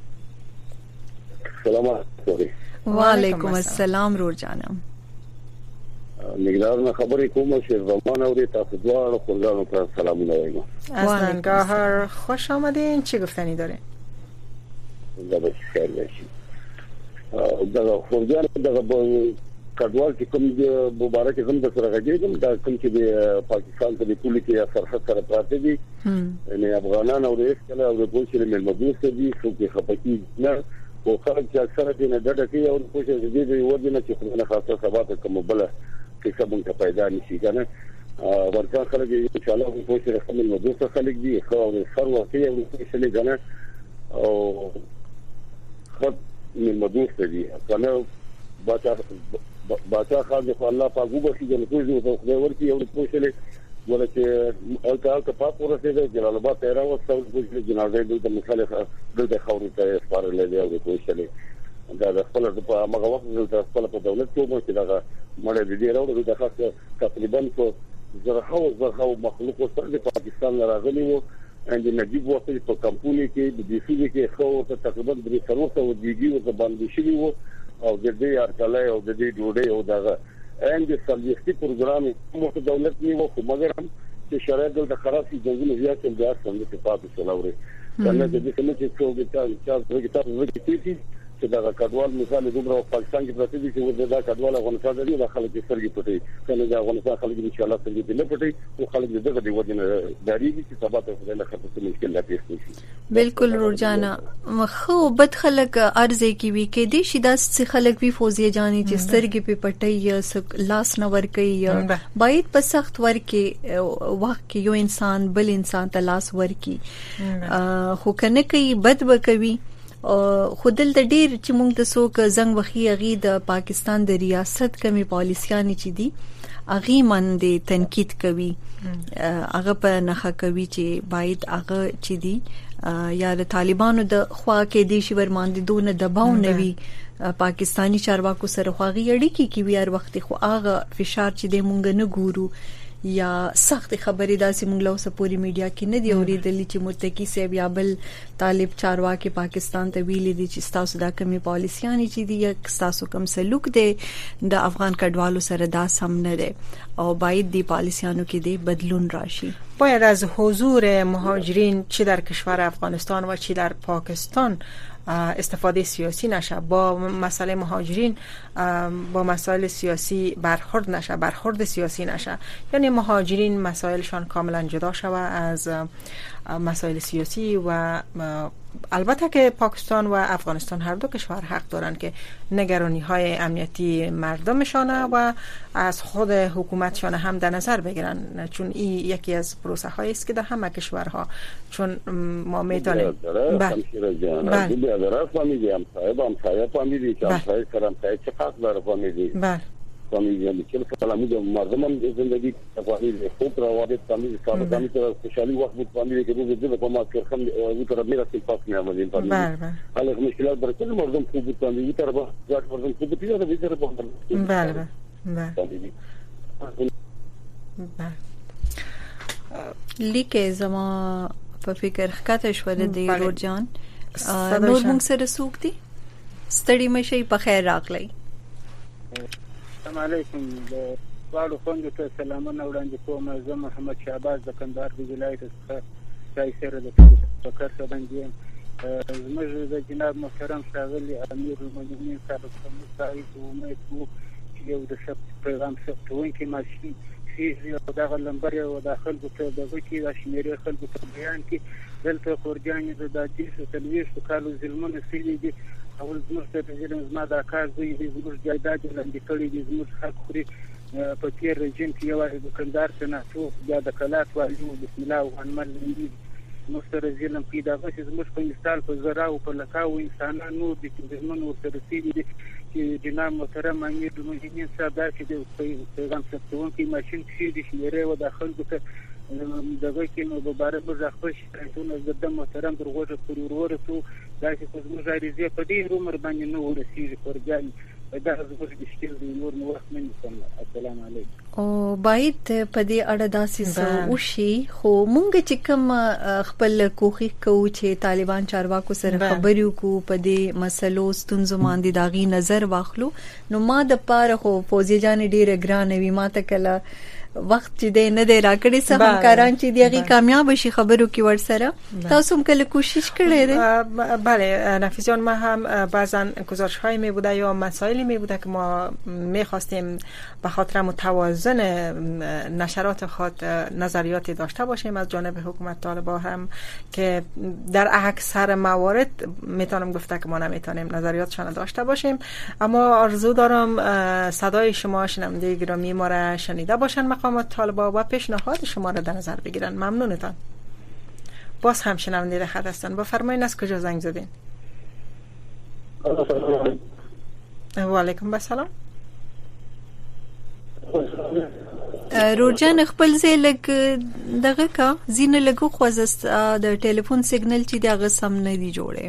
سلام و علیکم السلام رور جانم نگران خبری کوم شیر زمان اوری تاسو دوار خورجانو پر سلامونه وایم اصلا گاهر خوش آمدین چی گفتنی داره دا به خیر شي دا خورجان دا کډوال چې کوم د مبارک زم د سره غږیږم دا کوم چې د پاکستان ته د پولیس یا سرحد سره پراته دي نه افغانان او د اسکل او د پولیس له ملمدوس دي خو کې خپکی نه او خلک چې اکثره دې نه ډډه کوي او پولیس دې دې ودی نه چې خو نه خاصه سبات کوم بل کې سبون ته پیدا نشي کنه ورته خلک ان شاء الله پولیس سره ملمدوس خلک دي خو سر ورته یو څه نه کنه او خد ملمدوس دي کنه باچا باچا خان دې الله پاک وبخي چې نو کوی ته خدای ورکی یو پوښتنه ولکه الکا کا پاک ورته دې جلال آباد تیرا وسو پوښتنه جنازه دې د مخاله د خوري ته سپارل دی او پوښتنه دا د خپل په هغه وخت د خپل په دولت کې مو چې دا مړ دې راوړل د خاصه تقریبا په زرخه او زرخه مخلوق سره د پاکستان راغلي وو ان د نجيب وخت په کمپونی کې د دې سیمه کې خو تقریبا د څلورو او دیږي او باندې شوی وو او د دې ارتلای او د دې ډوډۍ او دغه ان د سلويستي پروګرام مو ته دولت نیو خو مګر هم چې شرایط د خرابې ځنګل زیات هم د اصل د پاتې شلوري کنه د دې کوم چې څو د تاسو د تاسو د کیږي چې دا کډوال مثال دومره پاکستان کې پراته دي چې دا کډوال افغانستان دی د خلک سرګي پټي کنه دا افغانستان خلک ان شاء الله سرګي نه پټي او خلک دغه دی ودی نه داریږي چې سبا ته خدای له خاطر مشکل لا پیښ شي بالکل روزانه خو بد خلک ارزه کی وی کې دي شي داس خلک وی فوزي جاني چې سرګي په پټي لاس نه ور کوي باید په سخت ور کې وخت کې یو انسان بل انسان ته لاس ور کوي خو کنه کوي بد وکوي خودل د ډیر چې موږ د سوک زنګ وخی اغي د پاکستان د ریاست کمی پالیسیانی چې دي اغي من د تنقید کوي هغه په نخښه کوي چې باید هغه چې دي یا د طالبانو د خوا کې دي شي ورماندې دونه دباو نوي پاکستانی چارواکو سره خواغي اړیکې کې وی هر وخت خو هغه فشار چې د مونږ نه ګورو یا سخت خبرې داسې موږ له اوسه پوری میډیا کې نه دی اوریدلې چې متکی صاحب یا بل طالب چارواکي پاکستان ته ویلي دي چې تاسو دا کمی پالیسيانې چې دي یا تاسو کم سلوک دي د افغان کډوالو سره دا سم نه دي او باید دی پالیسيانو کې دی بدلون راشي. باید از حضور مهاجرین چی در کشور افغانستان و چی در پاکستان استفاده سیاسی نشه، با مسئله مهاجرین با مسائل سیاسی برخورد نشه، برخورد سیاسی نشه. یعنی مهاجرین مسائلشان کاملا جدا شوه از مسائل سیاسی و البته که پاکستان و افغانستان هر دو کشور حق دارن که نگرانی های امنیتی مردمشان و از خود حکومتشان هم در نظر بگیرن، چون این یکی از پروسه هایی است که در همه کشورها چون ما میتونیم بله بله داره فامیلی هم صاحب هم صاحب فامیلی که هم صاحب سرم صاحب چه خاص داره فامیلی بله فامیلی هم که کلامو د مردم هم زندگی فامیلی خوب روابط فامیلی صاحب فامیلی تر خوشحالی وقت بود فامیلی که روز دو با ما کرخم و تر میرا سیل پاس میامدیم فامیلی بله بله حالا مشکلات برای کل مردم خوب بود فامیلی تر با زیاد مردم خوب بود یا بیشتر با بله بله بله بله لیکه زما په فکر ښکته شو د دی روډ جان نور موږ سره سوق دي ستړي مشي په خیر راغلی. السلام علیکم والو خوندو ته سلامونه وړاندې کوم. زه محمد شعباز د کندهار د ولایت څخه ځای سره د فکر څخه باندې زموږ د جناب محترم ښاغلي امیر المؤمنین صاحب کومای امید وو چې یو د شپ پیغام ثبتونکي ماشین چې دا غلمبر یو د خلکو ته د وکی د شمیرې خلکو ته بیان کې دلته خورجان د دادیس تلويش کالو ظلمونه سړي دي او زموږ ته د ظلم زما د کار دوی د زموږ جایداد لاندې کړي دي زموږ حق خوري په تیر رژیم کې یو د کندهار ته نه څو یا د کلات والو بسم الله الرحمن الرحیم مستر ظلم پیدا غوښ زموږ په مثال په زرا او په لکاو انسانان نور دي چې زمونږ ورته رسیدي دي چې جناب محترم امیر المؤمنین صاحب دا چې د پیغام ثبتونکي ماشین کې د شمیرې و د خلکو ته دغه کې نو مبارک مزخرف شتونه د محترم درغوټه پورې ورورته دا چې زموږ اړیزه په دې عمر باندې نو ورسیږي پرځای دا زموږ مشکل دی نور نو وخت نه کوم. السلام علیکم. او باید په دې اړه داسې وشي خو مونږ چې کوم خپل کوخي کوو چې طالبان چارواکو سره خبرې وکړو په دې مسلو ستونزو باندې داغي نظر واخلو نو ما د پاره خو فوزي جان ډیره ګرانه وي ما ته کله وخت چې دې نه دی راکړی سم کاران چې دیغي کامیاب شي خبرو کې ور سره تاسو هم کله کوشش کړی دی؟ بله نفیسیان ما هم بعضا گزارش های می بوده یا مسائلی می بوده که ما می خواستیم به خاطر متوازن نشرات خود نظریاتی داشته باشیم از جانب حکومت طالبان هم که در اکثر موارد میتونم گفته که ما نمیتونیم نظریاتشان داشته باشیم، اما آرزو دارم صدای شما شنونده گرامی ما را شنیده باشن مقامات طالبان و پیشنهاد شما را در نظر بگیرن. ممنونتان. باز هم شنونده در خط هستن. بفرمایید از کجا زنگ زدین؟ و علیکم السلام. روجان خپل ځای لګ دغه کا زینه لګو خوځست د ټلیفون سیګنل چې دغه سم نه دی جوړه.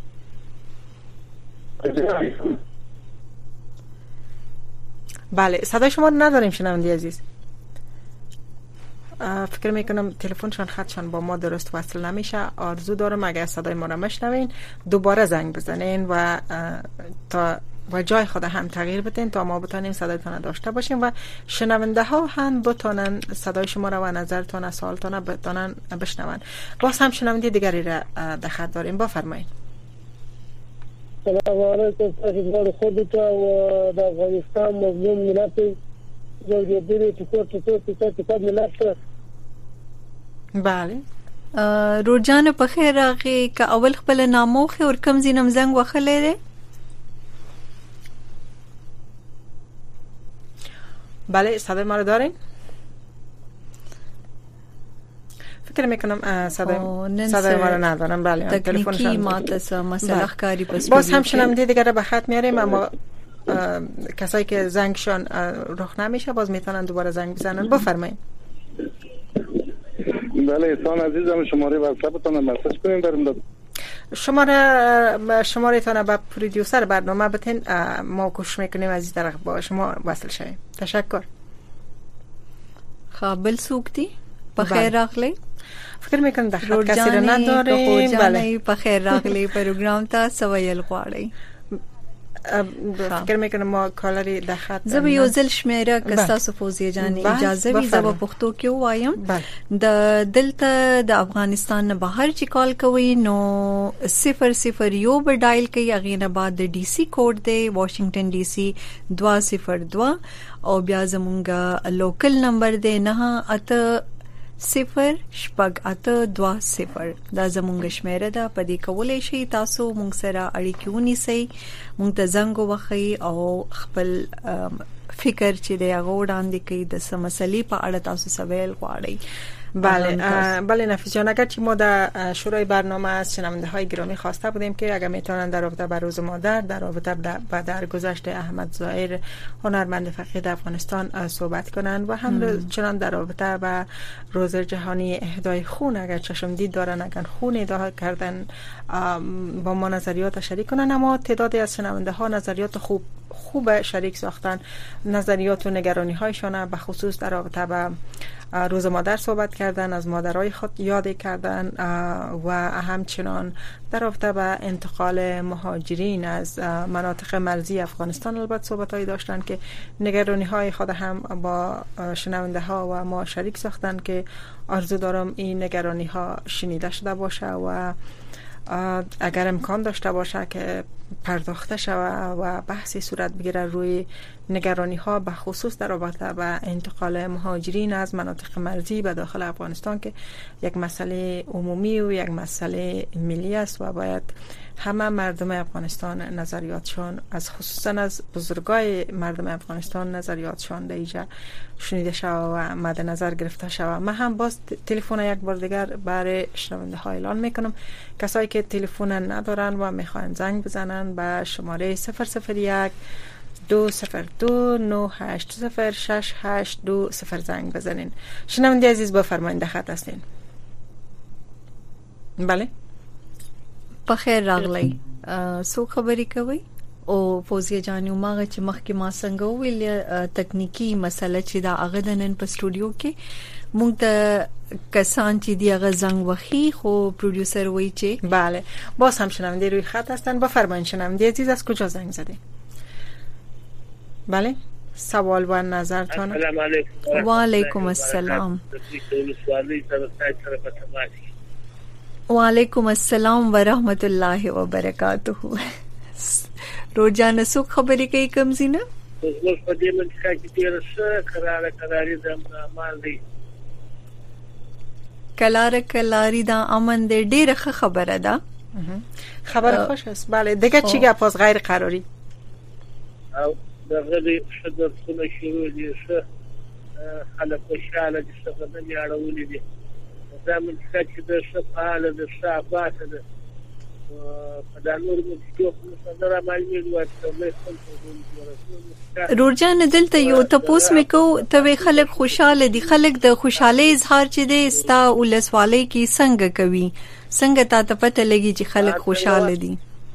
بله صدای شما نداریم شنونده عزیز. فکر میکنم تلفنشان خطشان با ما درست وصل نمیشه. آرزو دارم اگر صدای ما را مشنوین دوباره زنگ بزنین و تا و جای خود هم تغییر بدین تا ما بتونیم صدایتان داشته باشیم و شنونده ها هم بتونن صدای شما را و نظرتان سوالتان بتونن بشنون. باز هم شنونده دیگری را در خط داریم. بفرمایید. سلام علیکم. تاسو خودت و د افغانستان مظلوم ملت جو دې چې کوټه ته څه څه ملت. بله روجان په خیر راغی که اول خپل ناموخه او کم زینم زنګ وخلې ده. بله صدای ما رو دارین؟ فکر میکنم صدای صدای ما رو ندارم. بله تکنیکی ماته مسئله کاری پس باز هم شنونده دیگه رو به خط میاریم، اما کسایی که زنگشان رخ نمیشه باز میتونن دوباره زنگ بزنن. بفرمایید. بله احسان عزیزم شماره واتساپتون مسیج کنین برام شماره شماره تان با پرودیوسر برنامه بتین ما کوشش میکنیم از این طرف با شما وصل شویم. تشکر. قابل سوکتی بخیر راغلی. فکر میکنم د خط کسی را نداریم. بله بخیر راغلی پروگرام ته سویل غواړی. فکر میکنم ما کالری د خط زه به یو ځل شمیره کستاسو فوزیه جان اجازه وي زه په پښتو کې وایم. د دلته د افغانستان نه بهر چې کال کوي نو صفر صفر یو به ډایل کوي، هغه نه بعد د ډي سي کوډ دی واشنگټن ډي سي دو صفر دو او بیا زمونږه لوکل نمبر دی نه اته صفر شپږ اته دو صفر. دا زمونږ شمیره ده، په دې کولای شي تاسو مونږ سره اړیکې ونیسئ، مونږ ته زنګ ووهئ او خپل فکر چې دی هغه وړاندې کړئ، د څه مسلې په اړه تاسو سوال غواړئ. بله بله نفیس جان، اگر چی ما در شروع برنامه از شنونده های گرامی خواسته بودیم که اگر میتونن در رابطه با روز مادر، در رابطه با درگذشت احمد ظاهر هنرمند فقید افغانستان صحبت کنن و هم چنان در رابطه با روز جهانی اهدای خون اگر چشم دید دارن، اگر خون اهدا کردن با ما نظریات شریک کنن. اما تعدادی از شنونده ها نظریات خوب خوب شریک ساختن، نظریات و نگرانی هایشان به خصوص در رابطه با روز مادر صحبت کردن، از مادرای خود یاد کردن و همچنان در رابطه با انتقال مهاجرین از مناطق مرزی افغانستان البته صحبتایی داشتن که نگرانی های خود هم با شنونده ها و ما شریک ساختن که آرزو دارم این نگرانی ها شنیده شده باشه و اگر امکان داشته باشه که پرداخته شود و بحثی صورت بگیره روی نگرانی ها به خصوص در رابطه با انتقال مهاجرین از مناطق مرزی به داخل افغانستان که یک مسئله عمومی و یک مسئله ملی است و باید همه مردم افغانستان نظریاتشان از خصوصا از بزرگای مردم افغانستان نظریاتشان در اینجا شنیده شود و مد نظر گرفته شود. من هم باز تلفن یک بار دیگر برای شنونده ها اعلان میکنم، کسایی که تلفن ندارن و میخوان زنگ بزنن به شماره صفر صفر یک دو صفر دو نه هشت صفر شش هشت دو صفر زنگ بزنین. شنونده عزیز بفرمایید، خط هستین. بله بخیر راغلی. سو خبرې کوي او فوزیه جانو ماغه چې مخکې ما څنګه ویل تکنیکی مسله چې دا هغه د نن په سټوډیو کې مونږ ته کسان چې دی هغه زنګ وخی خو پروډوسر وایي چې بله باز هم شنونده روی خط هستن. بفرمایید شنونده عزیز از کجا زنگ زدین؟ بله سوال و نظرتون. السلام علیکم. و علیکم السلام. و علیکم السلام و رحمت الله و برکاته. روزانه سو خبرې کوي کوم زینه؟ زموږ په دې منځ کې ډېر څه قراره قراري د مال دی. کلاره کلاری دا امن دې ډېر ښه خبره ده. خبر خوش است. بله دیگه چی گپ از غیر قراری؟ او دغه دې شدر څه شروع دي څه خلک خوشاله دي څه نه یاړولې دي. دا من چې د شپاله د شاباته ده په دانور مې چې په نظر باندې وایي روزانه دلته یو تاسو مې کو ته خلک خوشاله دي، خلک د خوشاله اظهار چې دي ستا ولسوالۍ کې څنګه کوي، څنګه تا ته پته لګي چې خلک خوشاله دي؟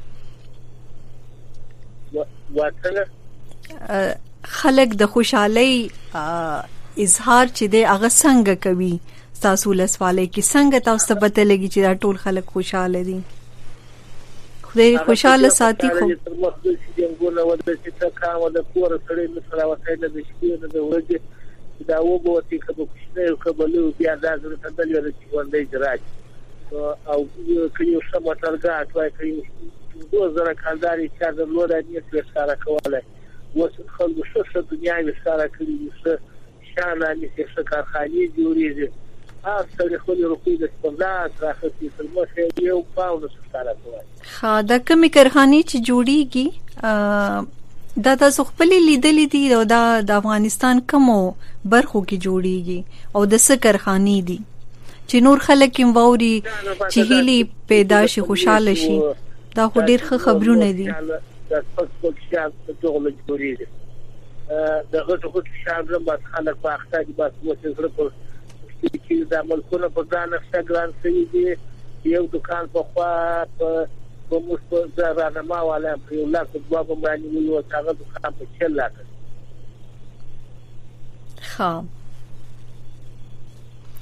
واته خلک د خوشالۍ اظهار چې دي هغه څنګه کوي تاسو ولسوالۍ کې، څنګه تاسو ته پته لګي چې دا ټول خلک خوشاله دي؟ خدای خوشاله ساتي. خو څنګه ودل چې تا کومه د کور سره مثلا وسایل د شپې د ورځې دا وګورئ چې په کوشنه کبلو بیا دا زړه ته دلته چې ورندې جراج او کيو سم ترګات وای کيو دوه زره کانداري چې د لور نه څه کوله وڅ خلکو څه دنیا یې سره کړی څه شان نه څه کارخانه جوړیږي اصل خو له روپې د سپنداس راختی تر مخه یو پاوند سره کوي. خا دا کومې کارخانه چې جوړیږي دا تاسو خپل لیدلې دي او دا د افغانستان کومو برخو کې جوړیږي او د څه کارخانه دي چې نور خلک هم ووري چې هلي پیدا شي خوشاله شي؟ دا خو ډېر ښه خبرونه دي. دا څه څه چې ټول جوړیږي دغه څه چې شامل بس خلک په اخته دي بس وڅ زړه په چې د ملکونو په ځان څخه ګران شوی دی. یو دکان په خوا په په مست زرانه ما ولا په یو لاک په باب باندې یو هغه دکان په چل لاک. ها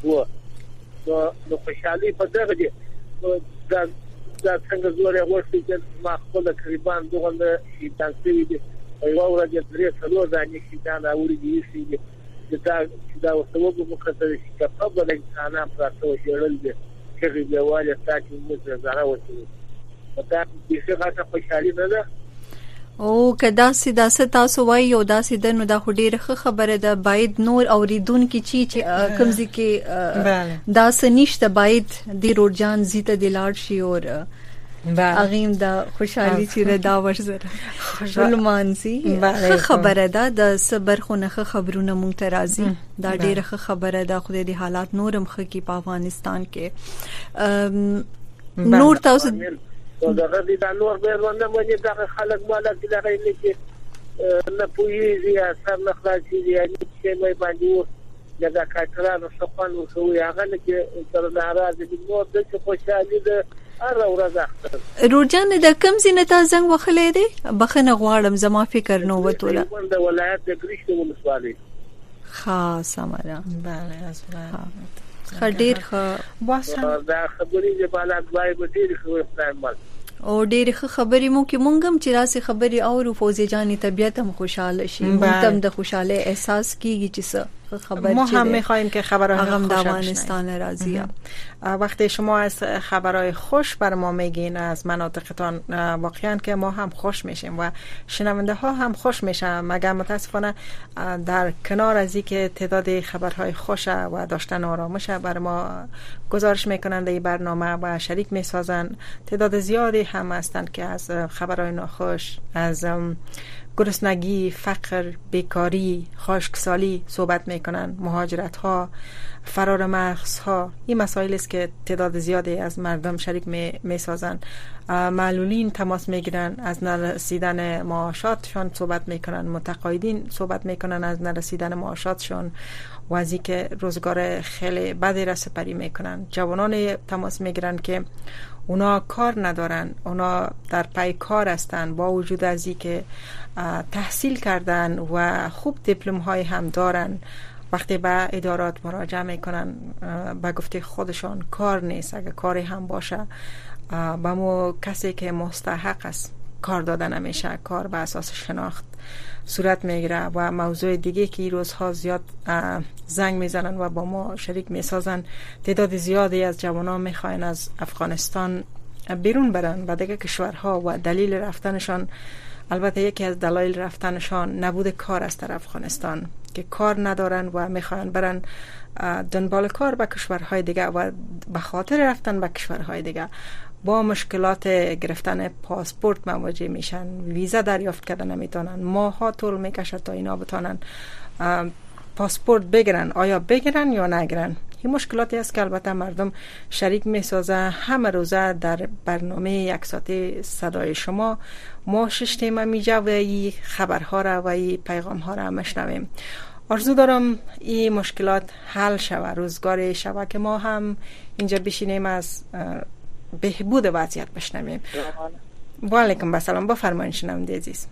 و نو نو خوشحالي په دغه دي دا دا څنګه زوړ ورته چې ما خپل تقریبا دغه شي تاسو دي یو ورځ درې څلور ځانې شي دا اوري دي شي دا دا وسوګو مخته شي چې په بل انسان پراتو شړل دي چې دیواله تاسو موږ زړه وته دا د څه غاټه خوشحالي نه ده او کدا سیدا تاسو وای یو دا سیدا نو دا خډيره خبره ده باید نور اوریدون کی چی چې کمزې کې دا سنشت باید دی روډجان زیته دلار شي اور اغیم دا خوشحالي چې دا ورزره خوشالمانسي خبره ده د صبر خونه خبرونه مونږ ته راځي دا ډیره خبره ده خو د حالات نورم خ کی په افغانستان کې نور تاسو دا غوډي دا نور به ورنه باندې دا خلک مالک دي لري چې نه پوهیږي اثر نه خلاصي دي چې مې باندې دا کاټرانو شپان وسوي هغه چې تر ناراضي دي نو د خوشحالي ده اره ورځه روجان د کم زینه تا زنګ وخلې دي بخنه غواړم زما فکر نو وته د ولایت د ګریشت ولسوالۍ خاص امره بله اسره خډیر خ واسه دا خبرې د بالات وای به ډیر خو استعمال او ډېر خبرې مو کې مونږ هم چې راسي خبرې او فوزي جاني طبيعت هم خوشاله شي مونږ هم د خوشاله احساس کیږي چې څه خبر چیه ما هم می‌خوایم که خبرهای خوش افغانستان راضیه وقتی شما از خبرهای خوش بر ما میگین از مناطقتان واقعا که ما هم خوش میشیم و شنونده ها هم خوش میشن مگر متاسفانه در کنار از اینکه تعداد خبرهای خوش و داشتن آرامش بر ما گزارش میکنند این برنامه و شریک میسازن تعداد زیادی هم هستند که از خبرهای ناخوش از گرسنگی، فقر، بیکاری، خشکسالی صحبت میکنن، مهاجرت ها، فرار مغز ها. این مسائل است که تعداد زیادی از مردم شریک می میسازن. معلولین تماس میگیرن از نرسیدن معاشاتشان صحبت میکنن، متقاعدین صحبت میکنن از نرسیدن معاشاتشان و از اینکه روزگار خیلی بدی را سپری میکنن. جوانان تماس میگیرن که اونا کار ندارن، اونا در پای کار هستن با وجود از اینکه تحصیل کردن و خوب دیپلم های هم دارن، وقتی به ادارات مراجعه میکنن به گفته خودشان کار نیست. اگه کاری هم باشه به مو کسی که مستحق است کار داده نمیشه، کار به اساس شناخت صورت میگیره. و موضوع دیگه که این روزها زیاد زنگ میزنن و با ما شریک میسازن، تعداد زیادی از جوانان میخواین از افغانستان بیرون برن و دیگه کشورها و دلیل رفتنشان، البته یکی از دلایل رفتنشان نبود کار است در افغانستان، که کار ندارن و میخواین برن دنبال کار به کشورهای دیگه و به خاطر رفتن به کشورهای دیگه با مشکلات گرفتن پاسپورت مواجه میشن، ویزا دریافت کردن نمیتونن، ماها طول میکشه تا اینا بتونن پاسپورت بگیرن. آیا بگیرن یا نگیرن؟ این مشکلاتی است که البته مردم شریک میسازه. همه روزه در برنامه یک ساعته صدای شما ما شش تیمه میجا و این خبرها را و این پیغام ها را مشنویم. آرزو دارم این مشکلات حل شود، روزگار شود که ما هم اینجا بشینیم از بهبود وضعیت بشنویم. و علیکم بسلام، بفرمایید شنونده عزیز.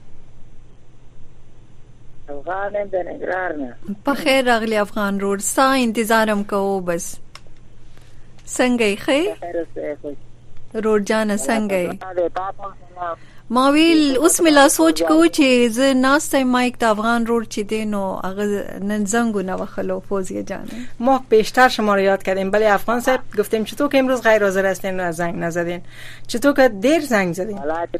افغانم د نګران نه په خیر راغلی افغان روډ ستا انتظارم کوو. بس څنګه یې ښه روډ جانه څنګه یې؟ ما ویل اوس مې لا سوچ کوو چې زه ناسته مایک د افغان روډ چې دی نو هغه نن زنګو نه وخلو فوزیه جانه. ما بیشتر شما رو یاد کردیم، ولی افغان صاحب گفتیم چطور که امروز غیر حاضر هستین و زنگ نزدین؟ چطور که دیر زنگ زدین؟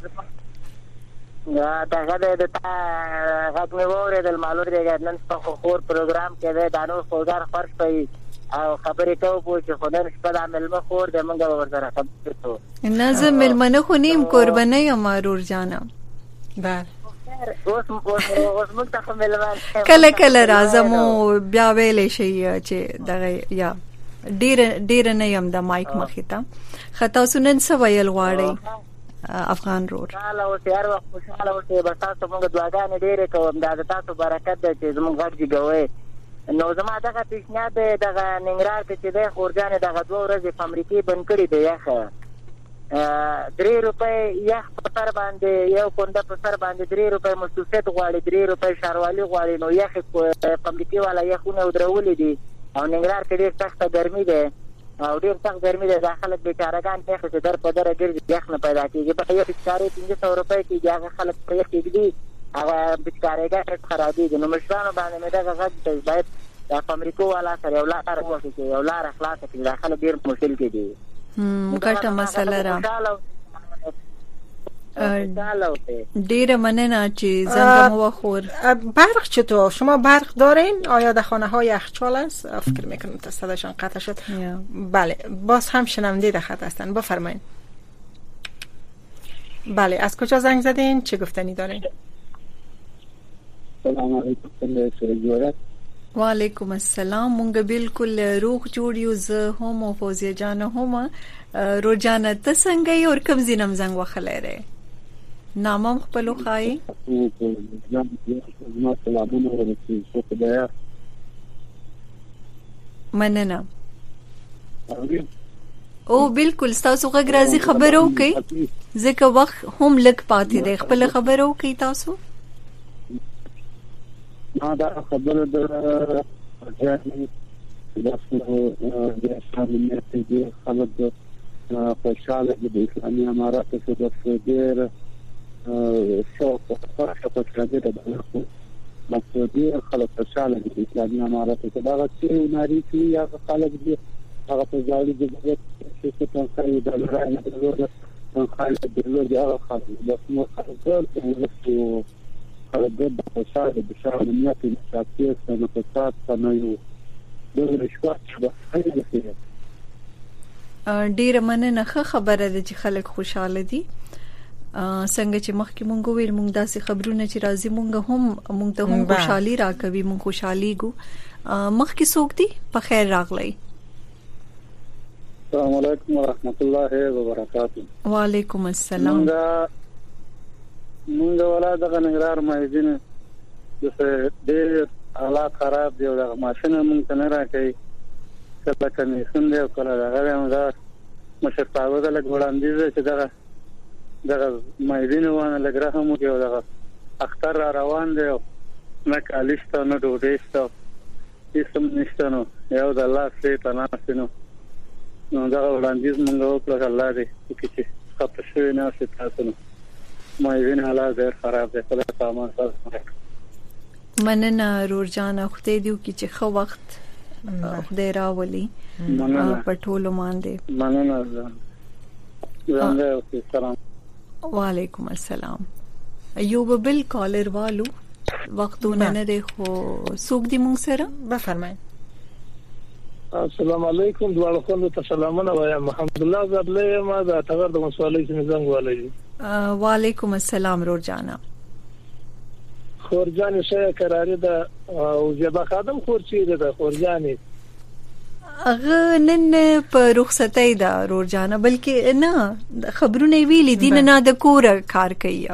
یا دغه د تا غږ مې واورېدل معلوم دی نن څه خور پروګرام کې دی دا نور خودار فرض کوي او خبرې کوو چې خو نن شپه د مېلمه خور دی موږ به ورسره خبرې کوو. نه زه مېلمنه خو نه یم، قربانۍ یم رور جانه. بله اوس اوس موږ ته خو مېلمه کله کله راځم او بیا ویلی شي چې دغه یا ډېره ډېره نه یم د مایک مخې ته. ښه تاسو نن څه ویل غواړئ افغان روډ؟ حالا اوس هر وخت خوشحاله اوسئ. بس تاسو موږ دعاګانې ډېرې کوم، دا د تاسو برکت دی چې زموږ غږ جګوئ. نو زما دغه پیشنهاد دی دغه ننګرهار کې چې دی خورجانې دغه دوه ورځې په امریکې بند کړي دی یخه درې روپۍ یخ په سر باندې یو پونده په سر باندې درې روپۍ مصروفیت غواړي، درې روپۍ ښاروالي غواړي. نو یخ په امریکې والا یخونه ودرولې دي او ننګرهار کې ډېر سخته ګرمي ده او ډېر سخت ګرمي ده. دا خلک بیچارهګان پېښې چې در په دره ګرځي یخ نه پیدا کېږي. په یو پچکارۍ پنځه سوه روپۍ کېږي. هغه خلک په یخ کېږدي هغه پچکارېګان خرابېږي. نو مشرانو باندې مې دغه غږ دی باید د فابریکو والا سره یو لاره وکړي چې یو لاره خلاصه کړي. دا خلک ډېر مشکل کې دي. ګټه مسله را ډیره مننه چې زنگ مو خور. برق چطور؟ شما برق دارین؟ آیا در خانه های یخچال است؟ فکر میکنم تا صداشان قطع شد. بله باز هم شنونده در خط هستن. بفرمایید. بله از کجا زنگ زدین؟ چه گفتنی دارین؟ سلام علیکم. و علیکم السلام. مونږ بالکل روغ جوړ یو. زه هم او فوزیه جان هم. روجانه ته څنګه یې اور کوم زینم زنګ وخلې ره نامم خپل خای مننه. او بالکل تاسو غږ راځي خبرو کوي ځکه وخت هم لګ پاتې دی. خپل خبرو کوي تاسو. ما دا خبره د ځاني د اسلامي د خلک خوشاله د اسلامي اماراتو د ډېر شوق او فرحه په کړه د مسعودي خلک خوشاله د اسلامي اماراتو دا چې ناري چې یا خلک دي هغه په ځای د چې څه کوي د لرانه د لور د خالد د لور د هغه خلک د نو خلک ورته خلک د خوشاله د شاولیت د شاکیر څخه په تاسو نه یو د رښتیا په هغه کې ډیره مننه. خبره ده چې خلک خوشاله دي. څنګه چې مخکې مونږ ویل مونږ داسې خبرونه چې راځي مونږ هم مونږ ته هم خوشحالي راکوي. مونږ خوشحالي ګو. مخکې څوک دي؟ په خیر راغلی. السلام علیکم ورحمت الله وبرکاته. وعلیکم السلام. مونږ مونږ ولا دغه نګرار مایدینه د ډېر حالات خراب دی او دغه ماشين مونږ ته نه راکړي. کله کني څنګه او کله هغه هم دا مشرتاوه د لګ وړاندې چې دغه دغه مایدینه وانه لګره هم کې او دغه اختر را روان دی نه کالیسته نه ډوډېسته هیڅ نشته. نو یو د الله سي تناسینو نو دغه وړاندې مونږ وکړه الله دې چې خپل شوی نه سي تاسو نو مایدینه حالات ډېر خراب دي. کله سامان سره مننه رورجانه خدای دې وکړي چې خو وخت خدای راولي په ټولو باندې. مننه. سلام. وعلیکم السلام. ایوب بل کالر والو وختونه نه دی خو سوق دی مونږ سره. بفرمایئ. السلام علیکم. دواړو خلکو ته سلامونه وایم. محمد الله زبلې ما دا تغر د مسوالې څخه زنګ والي. وعلیکم السلام رورجانا. خورجان شه قرارې ده او زیبا خادم خورچی ده خورجانې اغه نن په رخصتۍ ده رورجانه بلکې نه خبرونه ویلې دي نه د کور کار کوي.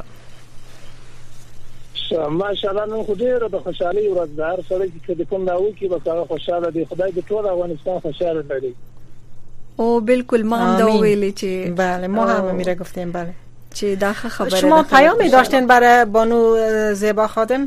ماشاءالله نن خو ډېر د خوشحالي ورځ ده. هر سړی چې د کوم داو کې به هغه خوشاله دی. خدای دې ټول افغانستان خوشاله کړي. او بالکل ما هم دا ویلې چې بله ما هم میره گفتیم. بله چې دا خبره. شما پیامی داشتین برای بانو زیبا خادم؟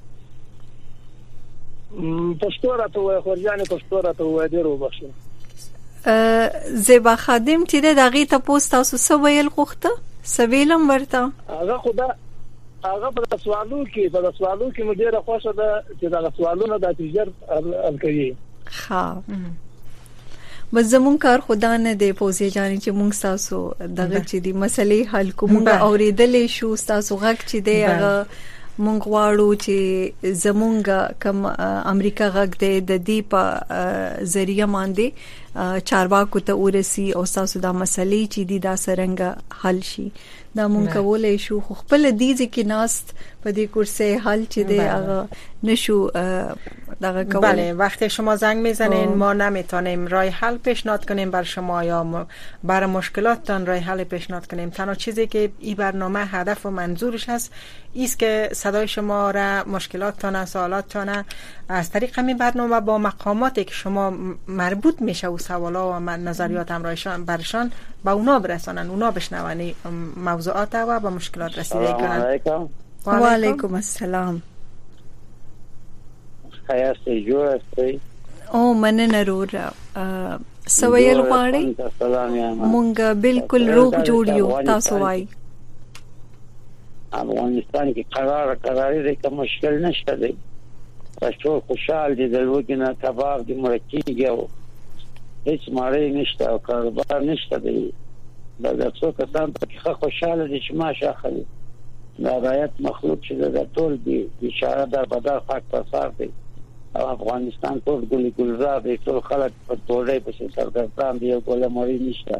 پښتو راته وای خورجان پښتو راته وای ډېر وبخښه. زیبا خادم چې دغه ته پوسټ تاسو سو ویل خوخته سویلم ورته هغه خدا هغه په سوالو کې په سوالو کې مې ډېر خوښه ده چې دا سوالونه د تجربه ال کوي. ها بس زمون کار خدا نه دی پوزي جاني چې مونږ تاسو دغه چې دی مسلې حل کوم اوریدلې شو تاسو غږ چې دی هغه مونږ واړو چې زمونږ کم امریکا غږ دی د دې په ذریعہ باندې چارواکو ته ورسي او تاسو دا مسلې چې دی دا سرنګ حل شي. دا مونږ کولای شو خپل دې ځکه ناست په دې کورسه حل چې دی هغه نشو دغه کول. بله وقتی شما زنگ میزنین ما نمیتونیم راه حل پیشنهاد کنیم بر شما یا بر مشکلاتتان راه حل پیشنهاد کنیم. تنها چیزی که این برنامه هدف و منظورش هست است که صدای شما را مشکلاتتان سوالاتتان از طریق همین برنامه با مقاماتی که شما مربوط میشه و سوالا و نظریات همراهشان برشان با اونا برسانن اونا بشنون موضوعات و با مشکلات رسیدگی کنن. و علیکم السلام. خیاسته جو هستی؟ او مننه رور سویل غواړي مونږ بالکل روغ جوړ یو تاسو وای افغانستان کې قرار قراري د کوم مشکل نشته دی تاسو خوشحال دي د لوګینا کباب د مرکیږي او هیڅ ماري نشته او کاروبار نشته دی دا څو کسان په خوشاله دي چې ماشه اخلي دا رایت مخلوق چې د ټول دی اشاره در بدر خاک پسار دی او افغانستان ټول ګل ګلزار دی ټول خلک په ټولې په سرګردان دی او ګل ماري نشته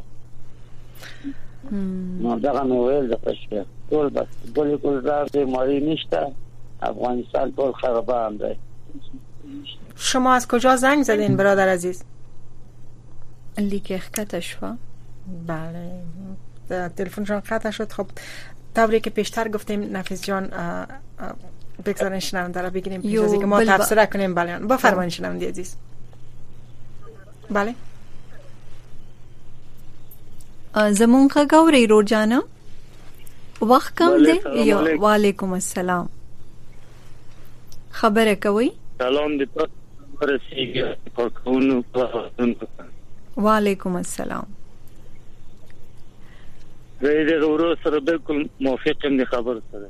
نو دا نو ویل د پښه ټول بس ګل ګلزار دی ماري نشته افغانستان ټول خرابان دی. شما از کجا زنگ زدین برادر عزیز؟ لیک قطع شد. بله تلفنشان قطع شد. خب طوری که پیشتر گفتیم نفیس جان بگذارین شنونده را بگیریم پیش از اینکه ما تبصره کنیم. بله بفرمایید شنونده عزیز. بله زمون کا گوری رو جانا وقت کم ده یا وعلیکم السلام خبره کوي سلام دې پر رسیږي په کوونو په وعلیکم السلام زه دې ورو سره بالکل موافق یم خبر سره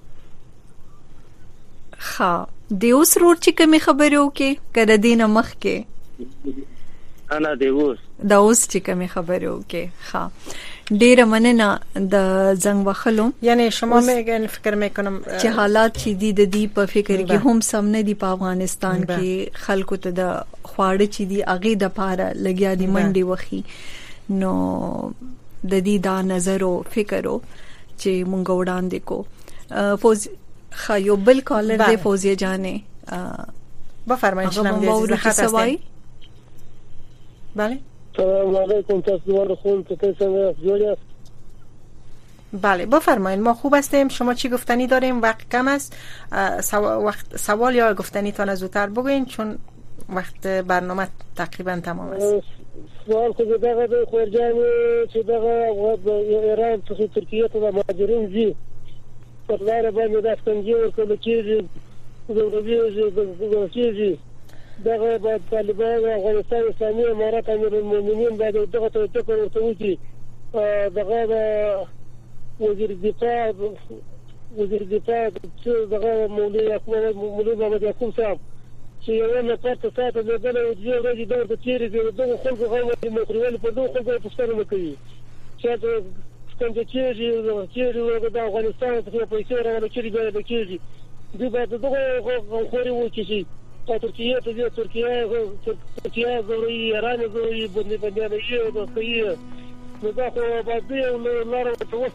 ها د اوس روټ چې کوم خبره وکي کړه دینه مخ کې انا د اوس د اوس چې کوم خبره وکي ها ډیر مننه د زنګ وخلو یعنی شما میگن فکر میکنم چې حالات چې دي د دې په فکر کې هم سم نه دي په افغانستان کې خلکو ته د خواړه چې دي اغه د پاره لګیا دي منډي وخی نو د دې دا نظر او فکر او چې مونږ وړاندې کو فوز خایو بل کالر دی فوزیه جانې بفرمایئ شنم دې زخه بله سلام علیکم تاسو ورخون که څنګه جوړه بله بفرمایید ما خوب هستیم. شما چی گفتنی داریم؟ وقت کم است. وقت سوال یا گفتنی تان زودتر بگوین چون وقت برنامه تقریبا تمام است. سوال خو دغه د خورجان چې دغه ایران څخه ترکیه ته مهاجرین دي په لار باندې د څنګه ورکول کېږي د ورځې کېږي دغه د طالبان افغانستان اسلامي امارات امیر المؤمنین بعد دغه ته ټکر ورته وکړي دغه وزیر دفاع وزیر دفاع چې دغه مولوی اکبر مولوی محمد یعقوب صاحب چې یو نه پاتې ساته د دغه یو ورځې دغه د تیرې دغه خلکو غوښتنه مخریول په دغه خلکو پوښتنه کوي چې څنګه کېږي چې د افغانستان څخه پیسې راوړل کېږي د کېږي دوی باید دغه خوري وکړي ترکیه ته ترکیه ترکیه زوري ایران زوري باندې باندې یو د صحیح نو دا خو باید لاره ته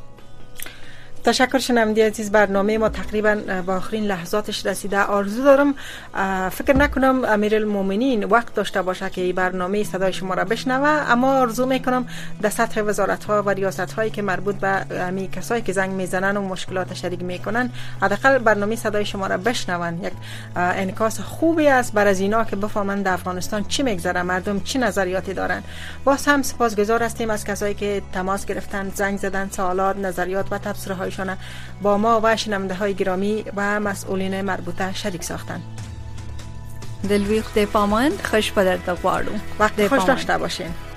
تشکر شنونده عزیز. برنامه ما تقریبا با آخرین لحظاتش رسیده. آرزو دارم فکر نکنم امیرالمومنین وقت داشته باشه که این برنامه صدای شما را بشنوه، اما آرزو میکنم در سطح وزارت ها و ریاست هایی که مربوط به امی کسایی که زنگ میزنن و مشکلات شریک میکنن حداقل برنامه صدای شما را بشنون. یک انعکاس خوبی است بر از اینا که بفهمند در افغانستان چی میگذره، مردم چی نظریاتی دارن. باز هم سپاسگزار هستیم از کسایی که تماس گرفتن، زنگ زدن، سوالات، نظریات و تبصره هایشان با ما و شنونده های گرامی و مسئولین مربوطه شریک ساختن. دلویخ د پامان خوش پدر د غواړو وقت خوش داشته باشین.